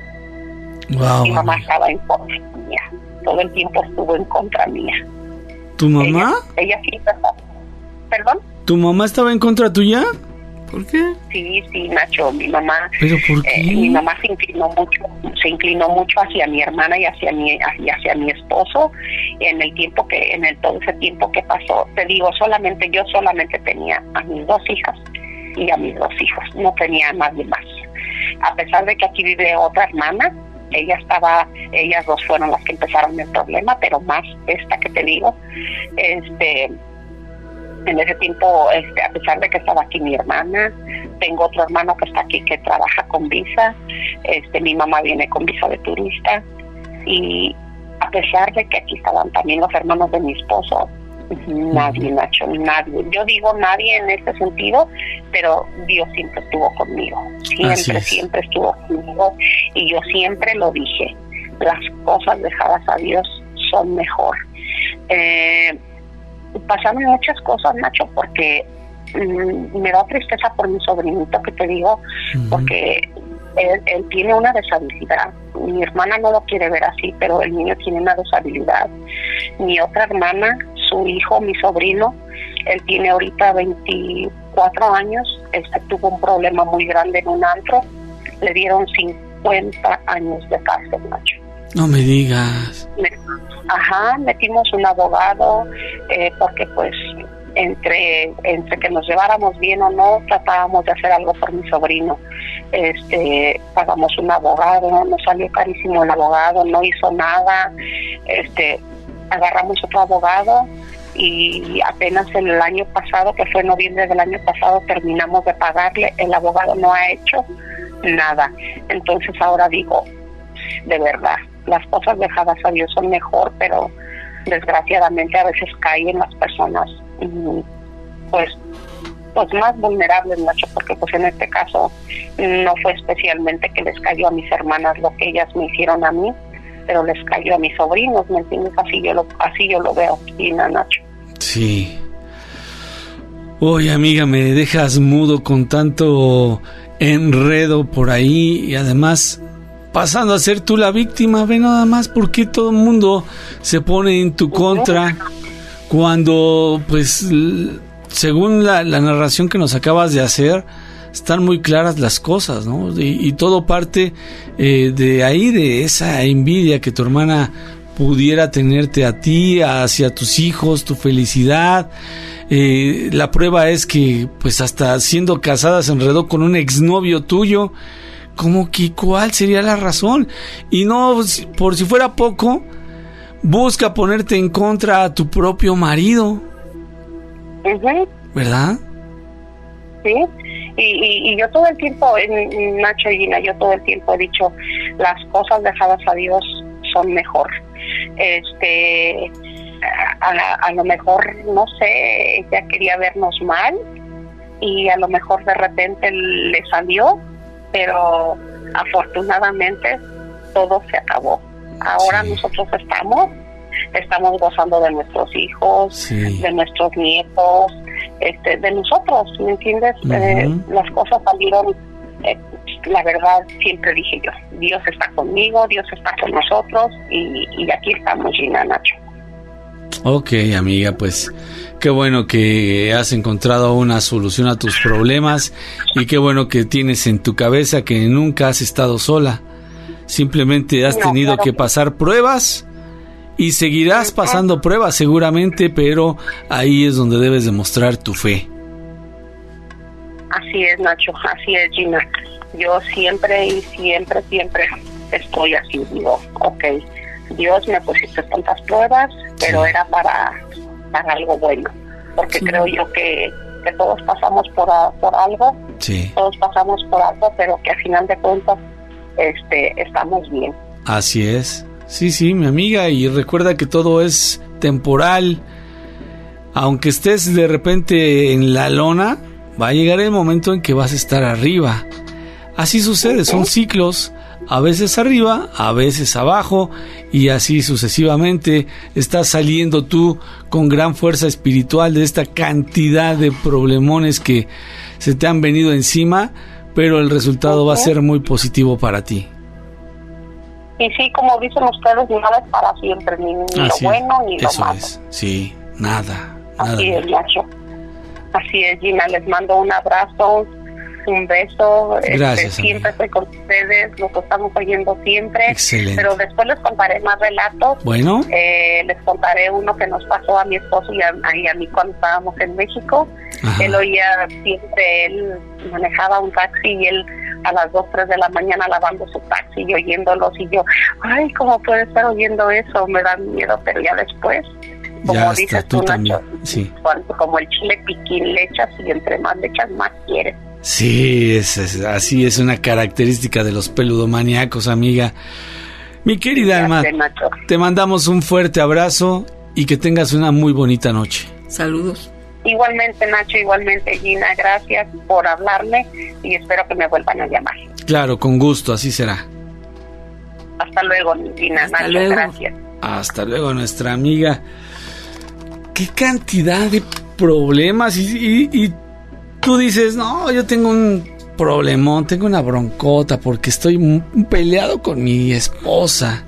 Speaker 8: Wow.
Speaker 18: Mi mamá estaba en contra mía, todo el tiempo estuvo en contra mía.
Speaker 8: ¿Tu mamá?
Speaker 18: Ella, ella sí estaba, ¿perdón?
Speaker 8: ¿Tu mamá estaba en contra tuya? ¿Por qué?
Speaker 18: Sí, sí, Nacho, mi mamá.
Speaker 8: ¿Pero por qué?
Speaker 18: Eh, mi mamá se inclinó mucho, se inclinó mucho hacia mi hermana y hacia mi, hacia, hacia mi esposo. En el tiempo que, en el todo ese tiempo que pasó, te digo, solamente yo solamente tenía a mis dos hijas y a mis dos hijos, no tenía a nadie más. A pesar de que aquí vive otra hermana, ella estaba, ellas dos fueron las que empezaron el problema, pero más esta que te digo, este. En ese tiempo, este, a pesar de que estaba aquí mi hermana, tengo otro hermano que está aquí que trabaja con visa, este, mi mamá viene con visa de turista y a pesar de que aquí estaban también los hermanos de mi esposo, nadie, Nacho, nadie. Yo digo nadie en este sentido, pero Dios siempre estuvo conmigo, siempre, siempre estuvo conmigo y yo siempre lo dije, las cosas dejadas a Dios son mejor. Eh, pasaron muchas cosas, Nacho, porque mmm, me da tristeza por mi sobrinito que te digo, uh-huh. porque él, él tiene una deshabilidad. Mi hermana no lo quiere ver así, pero el niño tiene una deshabilidad. Mi otra hermana, su hijo, mi sobrino, él tiene ahorita veinticuatro años, este tuvo un problema muy grande en un antro, le dieron cincuenta años de cárcel, Nacho.
Speaker 8: No me digas.
Speaker 18: Ajá, metimos un abogado, eh, porque pues entre entre que nos lleváramos bien o no, tratábamos de hacer algo por mi sobrino. Este, pagamos un abogado, nos salió carísimo el abogado, no hizo nada. Este, agarramos otro abogado y apenas el año pasado, que fue en noviembre del año pasado, terminamos de pagarle. El abogado no ha hecho nada. Entonces ahora digo, de verdad, las cosas dejadas a Dios son mejor, pero desgraciadamente a veces caen las personas pues pues más vulnerables, Nacho, porque pues en este caso no fue especialmente que les cayó a mis hermanas lo que ellas me hicieron a mí, pero les cayó a mis sobrinos, ¿me entiendes? Así yo lo, así yo lo veo, Gina, Nacho.
Speaker 8: Sí. Oye, amiga, me dejas mudo con tanto enredo por ahí y además pasando a ser tú la víctima. Ve nada más por qué todo el mundo se pone en tu contra cuando, pues, según la, la narración que nos acabas de hacer, están muy claras las cosas, ¿no? Y, y todo parte eh, de ahí, de esa envidia que tu hermana pudiera tenerte a ti, hacia tus hijos, tu felicidad. Eh, la prueba es que, pues, hasta siendo casada se enredó con un exnovio tuyo. ¿Cómo que cuál sería la razón? Y no, por si fuera poco, busca ponerte en contra a tu propio marido.
Speaker 18: Uh-huh.
Speaker 8: ¿Verdad?
Speaker 18: Sí, y, y, y yo todo el tiempo, Nacho y Gina, yo todo el tiempo he dicho, las cosas dejadas a Dios son mejor. Este, a, a, a lo mejor, no sé, ella quería vernos mal y a lo mejor de repente le salió, pero afortunadamente todo se acabó. Ahora sí. Nosotros estamos estamos gozando de nuestros hijos, sí. de nuestros nietos, este, de nosotros, ¿me entiendes? Uh-huh. Eh, las cosas salieron, eh, la verdad, siempre dije yo, Dios está conmigo, Dios está con nosotros y, y aquí estamos, Gina, Nacho.
Speaker 8: Ok, amiga, pues qué bueno que has encontrado una solución a tus problemas y qué bueno que tienes en tu cabeza que nunca has estado sola. Simplemente has no, tenido claro que pasar pruebas y seguirás pasando pruebas seguramente, pero ahí es donde debes demostrar tu fe.
Speaker 18: Así es, Nacho, así es, Gina. Yo siempre y siempre, siempre estoy así, digo, ok, Dios me pusiste tantas pruebas, pero sí. era para, para algo bueno, porque sí. creo yo que, que todos pasamos por, a, por algo,
Speaker 8: sí.
Speaker 18: todos pasamos por algo, pero que al final de cuentas este, estamos bien.
Speaker 8: Así es. Sí, sí, mi amiga, y recuerda que todo es temporal. Aunque estés de repente en la lona, va a llegar el momento en que vas a estar arriba. Así sucede, son ciclos, a veces arriba, a veces abajo, y así sucesivamente. Estás saliendo tú con gran fuerza espiritual de esta cantidad de problemones que se te han venido encima, pero el resultado va a ser muy positivo para ti.
Speaker 18: Y sí, como dicen ustedes, nada es para siempre, ni, ni lo bueno ni lo malo.
Speaker 8: Eso es, sí, nada.
Speaker 18: Así
Speaker 8: nada.
Speaker 18: es, Nacho. Así es, Gina, les mando un abrazo, un beso.
Speaker 8: Gracias.
Speaker 18: Este, siempre estoy con ustedes, los estamos oyendo siempre.
Speaker 8: Excelente.
Speaker 18: Pero después les contaré más relatos.
Speaker 8: Bueno.
Speaker 18: Eh, les contaré uno que nos pasó a mi esposo y a, y a mí cuando estábamos en México. Ajá. Él oía siempre, él manejaba un taxi y él a las dos, tres de la mañana lavando su taxi y oyéndolos y yo, ay, ¿cómo puede estar oyendo eso? Me da miedo, pero ya después, como
Speaker 8: ya
Speaker 18: dices
Speaker 8: tú,
Speaker 18: tú,
Speaker 8: también.
Speaker 18: Nacho,
Speaker 8: Sí.
Speaker 18: cuando, como el chile piquín le echas y entre más le echas, más quieres.
Speaker 8: Sí, es, es, así es una característica de los peludomaníacos, amiga. Mi querida Alma, te mandamos un fuerte abrazo y que tengas una muy bonita noche.
Speaker 7: Saludos.
Speaker 18: Igualmente, Nacho, igualmente, Gina, gracias por hablarme y espero que me vuelvan a llamar.
Speaker 8: Claro, con gusto, así será.
Speaker 18: Hasta luego, Gina,
Speaker 7: Hasta
Speaker 18: Nacho,
Speaker 7: luego.
Speaker 18: gracias.
Speaker 8: Hasta luego, nuestra amiga. Qué cantidad de problemas y, y, y tú dices, no, yo tengo un problemón, tengo una broncota porque estoy m- peleado con mi esposa.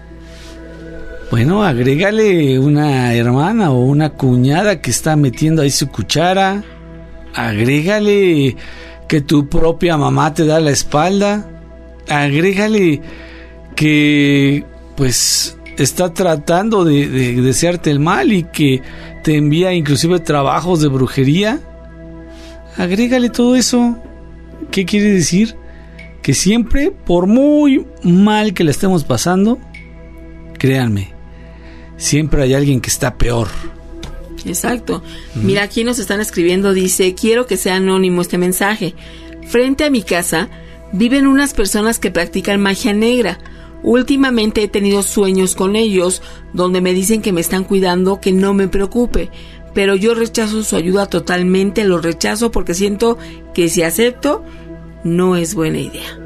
Speaker 8: Bueno, agrégale una hermana o una cuñada que está metiendo ahí su cuchara. Agrégale que tu propia mamá te da la espalda. Agrégale que pues está tratando de, de, de desearte el mal y que te envía inclusive trabajos de brujería. Agrégale todo eso. ¿Qué quiere decir? Que siempre, por muy mal que le estemos pasando, créanme, siempre hay alguien que está peor.
Speaker 7: Exacto. Uh-huh. Mira, aquí nos están escribiendo, dice, quiero que sea anónimo este mensaje. Frente a mi casa viven unas personas que practican magia negra. Últimamente he tenido sueños con ellos donde me dicen que me están cuidando, que no me preocupe, pero yo rechazo su ayuda totalmente, lo rechazo porque siento que si acepto no es buena idea.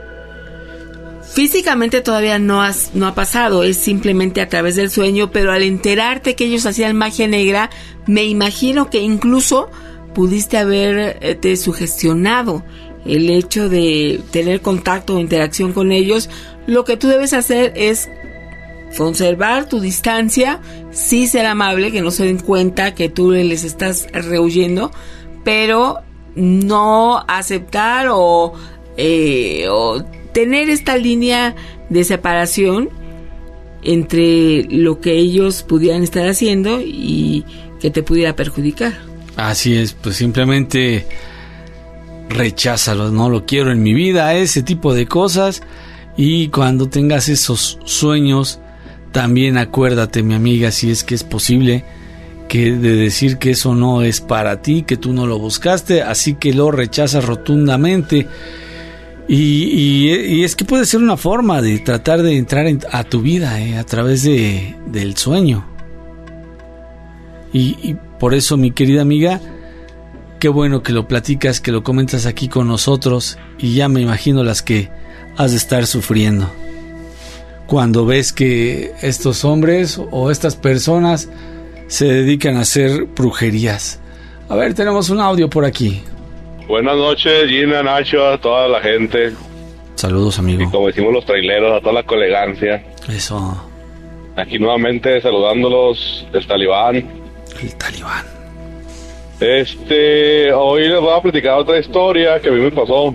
Speaker 7: Físicamente todavía no, has, no ha pasado, es simplemente a través del sueño, pero al enterarte que ellos hacían magia negra, me imagino que incluso pudiste haberte sugestionado el hecho de tener contacto o interacción con ellos. Lo que tú debes hacer es conservar tu distancia, sí ser amable, que no se den cuenta que tú les estás rehuyendo, pero no aceptar o, eh, o tener esta línea de separación entre lo que ellos pudieran estar haciendo y que te pudiera perjudicar.
Speaker 8: Así es, pues simplemente recházalo, no lo quiero en mi vida, ese tipo de cosas. Y cuando tengas esos sueños, también acuérdate, mi amiga, si es que es posible, que de decir que eso no es para ti, que tú no lo buscaste, así que lo rechazas rotundamente. Y, y, y es que puede ser una forma de tratar de entrar en, a tu vida, eh, a través de, del sueño. Y, y por eso, mi querida amiga, qué bueno que lo platicas, que lo comentas aquí con nosotros, y ya me imagino las que has de estar sufriendo cuando ves que estos hombres o estas personas se dedican a hacer brujerías. A ver, tenemos un audio por aquí.
Speaker 20: Buenas noches, Gina, Nacho, a toda la gente.
Speaker 8: Saludos, amigo.
Speaker 20: Y como decimos los traileros, a toda la colegancia.
Speaker 8: Eso.
Speaker 20: Aquí nuevamente saludándolos, el Talibán.
Speaker 8: El Talibán.
Speaker 20: Este, hoy les voy a platicar otra historia que a mí me pasó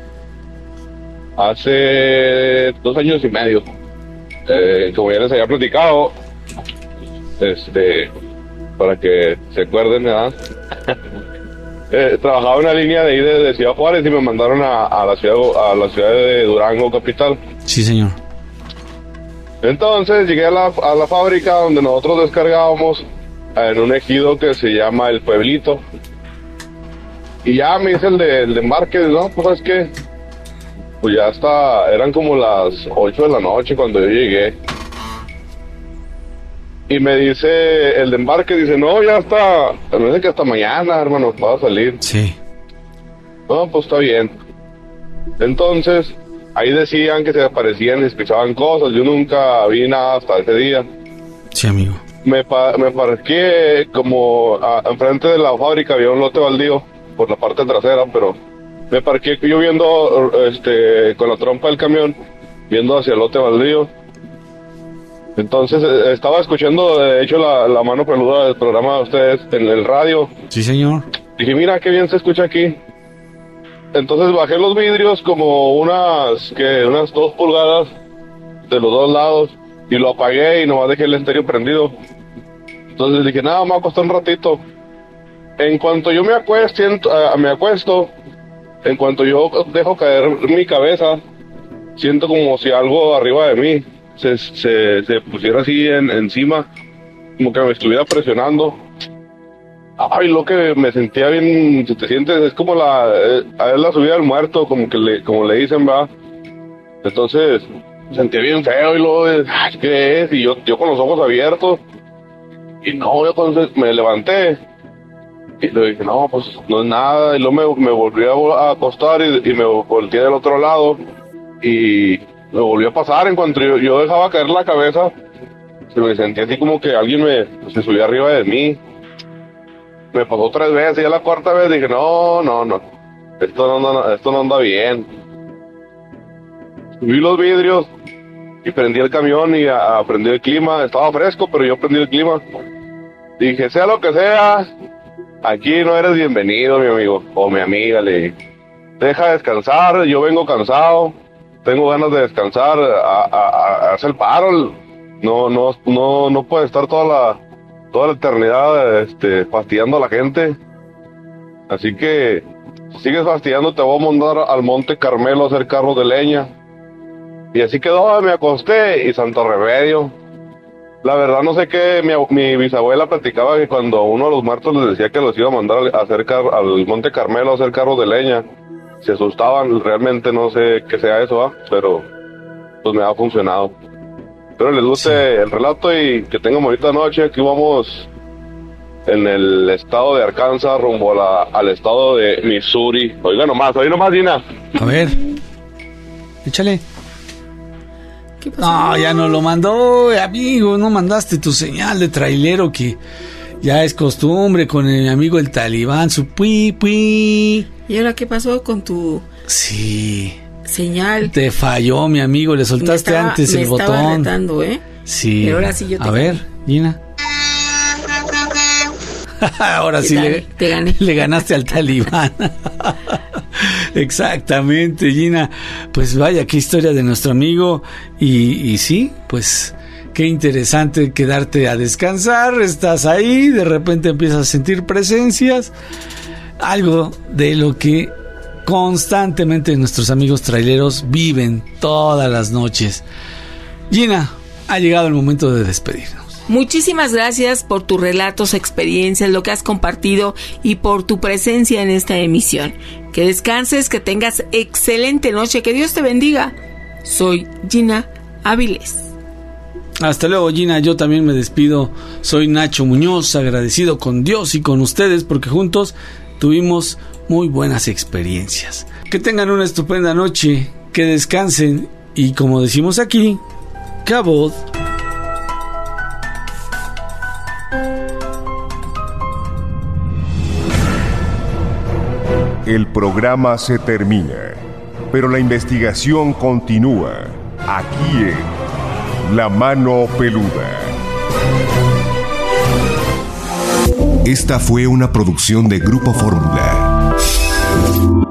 Speaker 20: hace dos años y medio. Eh, como ya les había platicado, este, para que se acuerden, ¿verdad? eh, trabajaba en una línea de ahí de, de Ciudad Juárez y me mandaron a, a la ciudad a la ciudad de Durango capital.
Speaker 8: Sí, señor.
Speaker 20: Entonces llegué a la, a la fábrica donde nosotros descargábamos en un ejido que se llama El Pueblito. Y ya me hice el de, el de embarque, ¿no? Pues es que pues ya está, eran como las ocho de la noche cuando yo llegué. Y me dice el de embarque, dice, no, ya está, me dice que hasta mañana, hermano, va a salir.
Speaker 8: Sí.
Speaker 20: No, pues está bien. Entonces, ahí decían que se aparecían y escuchaban cosas, yo nunca vi nada hasta ese día.
Speaker 8: Sí, amigo.
Speaker 20: Me, pa me parqué como a, enfrente de la fábrica, había un lote baldío por la parte trasera, pero me parqué yo viendo, este, con la trompa del camión, viendo hacia el lote baldío. Entonces eh, estaba escuchando, de hecho, la, la mano peluda del programa de ustedes en el radio.
Speaker 8: Sí, señor.
Speaker 20: Dije, mira, qué bien se escucha aquí. Entonces bajé los vidrios como unas, que unas dos pulgadas de los dos lados y lo apagué y nomás dejé el estéreo prendido. Entonces dije, nada, me va a costar un ratito. En cuanto yo me acuesto, uh, me acuesto, en cuanto yo dejo caer mi cabeza, siento como si algo arriba de mí se, se, se pusiera así en, encima, como que me estuviera presionando. Ay, lo que me sentía bien, si te sientes, es como la, eh, es la subida del muerto, como que le, como le dicen, va. Entonces, me sentía bien feo y luego, ay, ¿qué es? Y yo, yo con los ojos abiertos, y no, yo entonces me levanté, y le dije, no, pues no es nada, y luego me, me volví a acostar y, y me volteé del otro lado, y me volvió a pasar. En cuanto yo, yo dejaba caer la cabeza, se me sentía así como que alguien me, se subía arriba de mí. Me pasó tres veces, y a la cuarta vez dije, no, no, no. esto no anda, esto no anda bien. Subí los vidrios y prendí el camión y a, a prendí el clima. Estaba fresco, pero yo prendí el clima. Dije, sea lo que sea, aquí no eres bienvenido, mi amigo o mi amiga. Le dije, deja descansar, yo vengo cansado, tengo ganas de descansar, a, a, a hacer el paro. No, no, no, no puede estar toda la, toda la eternidad, este, fastidiando a la gente. Así que, si sigues fastidiando, te voy a mandar al Monte Carmelo a hacer carros de leña. Y así quedó, me acosté y santo remedio. La verdad no sé qué, mi, mi bisabuela platicaba que cuando uno de los muertos les decía que los iba a mandar a hacer car, al Monte Carmelo a hacer carros de leña, se asustaban. Realmente no sé qué sea eso, ¿eh? Pero pues me ha funcionado. Espero les guste sí. el relato y que tengan bonita noche. Aquí vamos en el estado de Arkansas rumbo a la, al estado de Missouri. Oiga nomás, oiga nomás, Dina.
Speaker 8: A ver, échale. ¿Qué pasó? No, ya no lo mandó, amigo, no mandaste tu señal de trailero que ya es costumbre con el amigo el talibán, su pui pui.
Speaker 7: ¿Y ahora qué pasó con tu
Speaker 8: sí
Speaker 7: señal?
Speaker 8: Te falló, mi amigo, le soltaste
Speaker 7: estaba,
Speaker 8: antes el
Speaker 7: me
Speaker 8: botón.
Speaker 7: Estaba retando, ¿eh?
Speaker 8: Sí.
Speaker 7: Pero ahora sí yo te
Speaker 8: A ver, Gina. Ahora sí le,
Speaker 7: te gané.
Speaker 8: Le ganaste al talibán. Exactamente, Gina. Pues vaya, qué historia de nuestro amigo. Y, y sí, pues qué interesante quedarte a descansar. Estás ahí, de repente empiezas a sentir presencias. Algo de lo que constantemente nuestros amigos traileros viven todas las noches. Gina, ha llegado el momento de despedirnos.
Speaker 7: Muchísimas gracias por tus relatos, experiencias, lo que has compartido y por tu presencia en esta emisión. Que descanses, que tengas excelente noche, que Dios te bendiga. Soy Gina Áviles.
Speaker 8: Hasta luego, Gina. Yo también me despido. Soy Nacho Muñoz, agradecido con Dios y con ustedes porque juntos tuvimos muy buenas experiencias. Que tengan una estupenda noche, que descansen y, como decimos aquí, Cabot.
Speaker 3: El programa se termina, pero la investigación continúa aquí en La Mano Peluda.
Speaker 2: Esta fue una producción de Grupo Fórmula.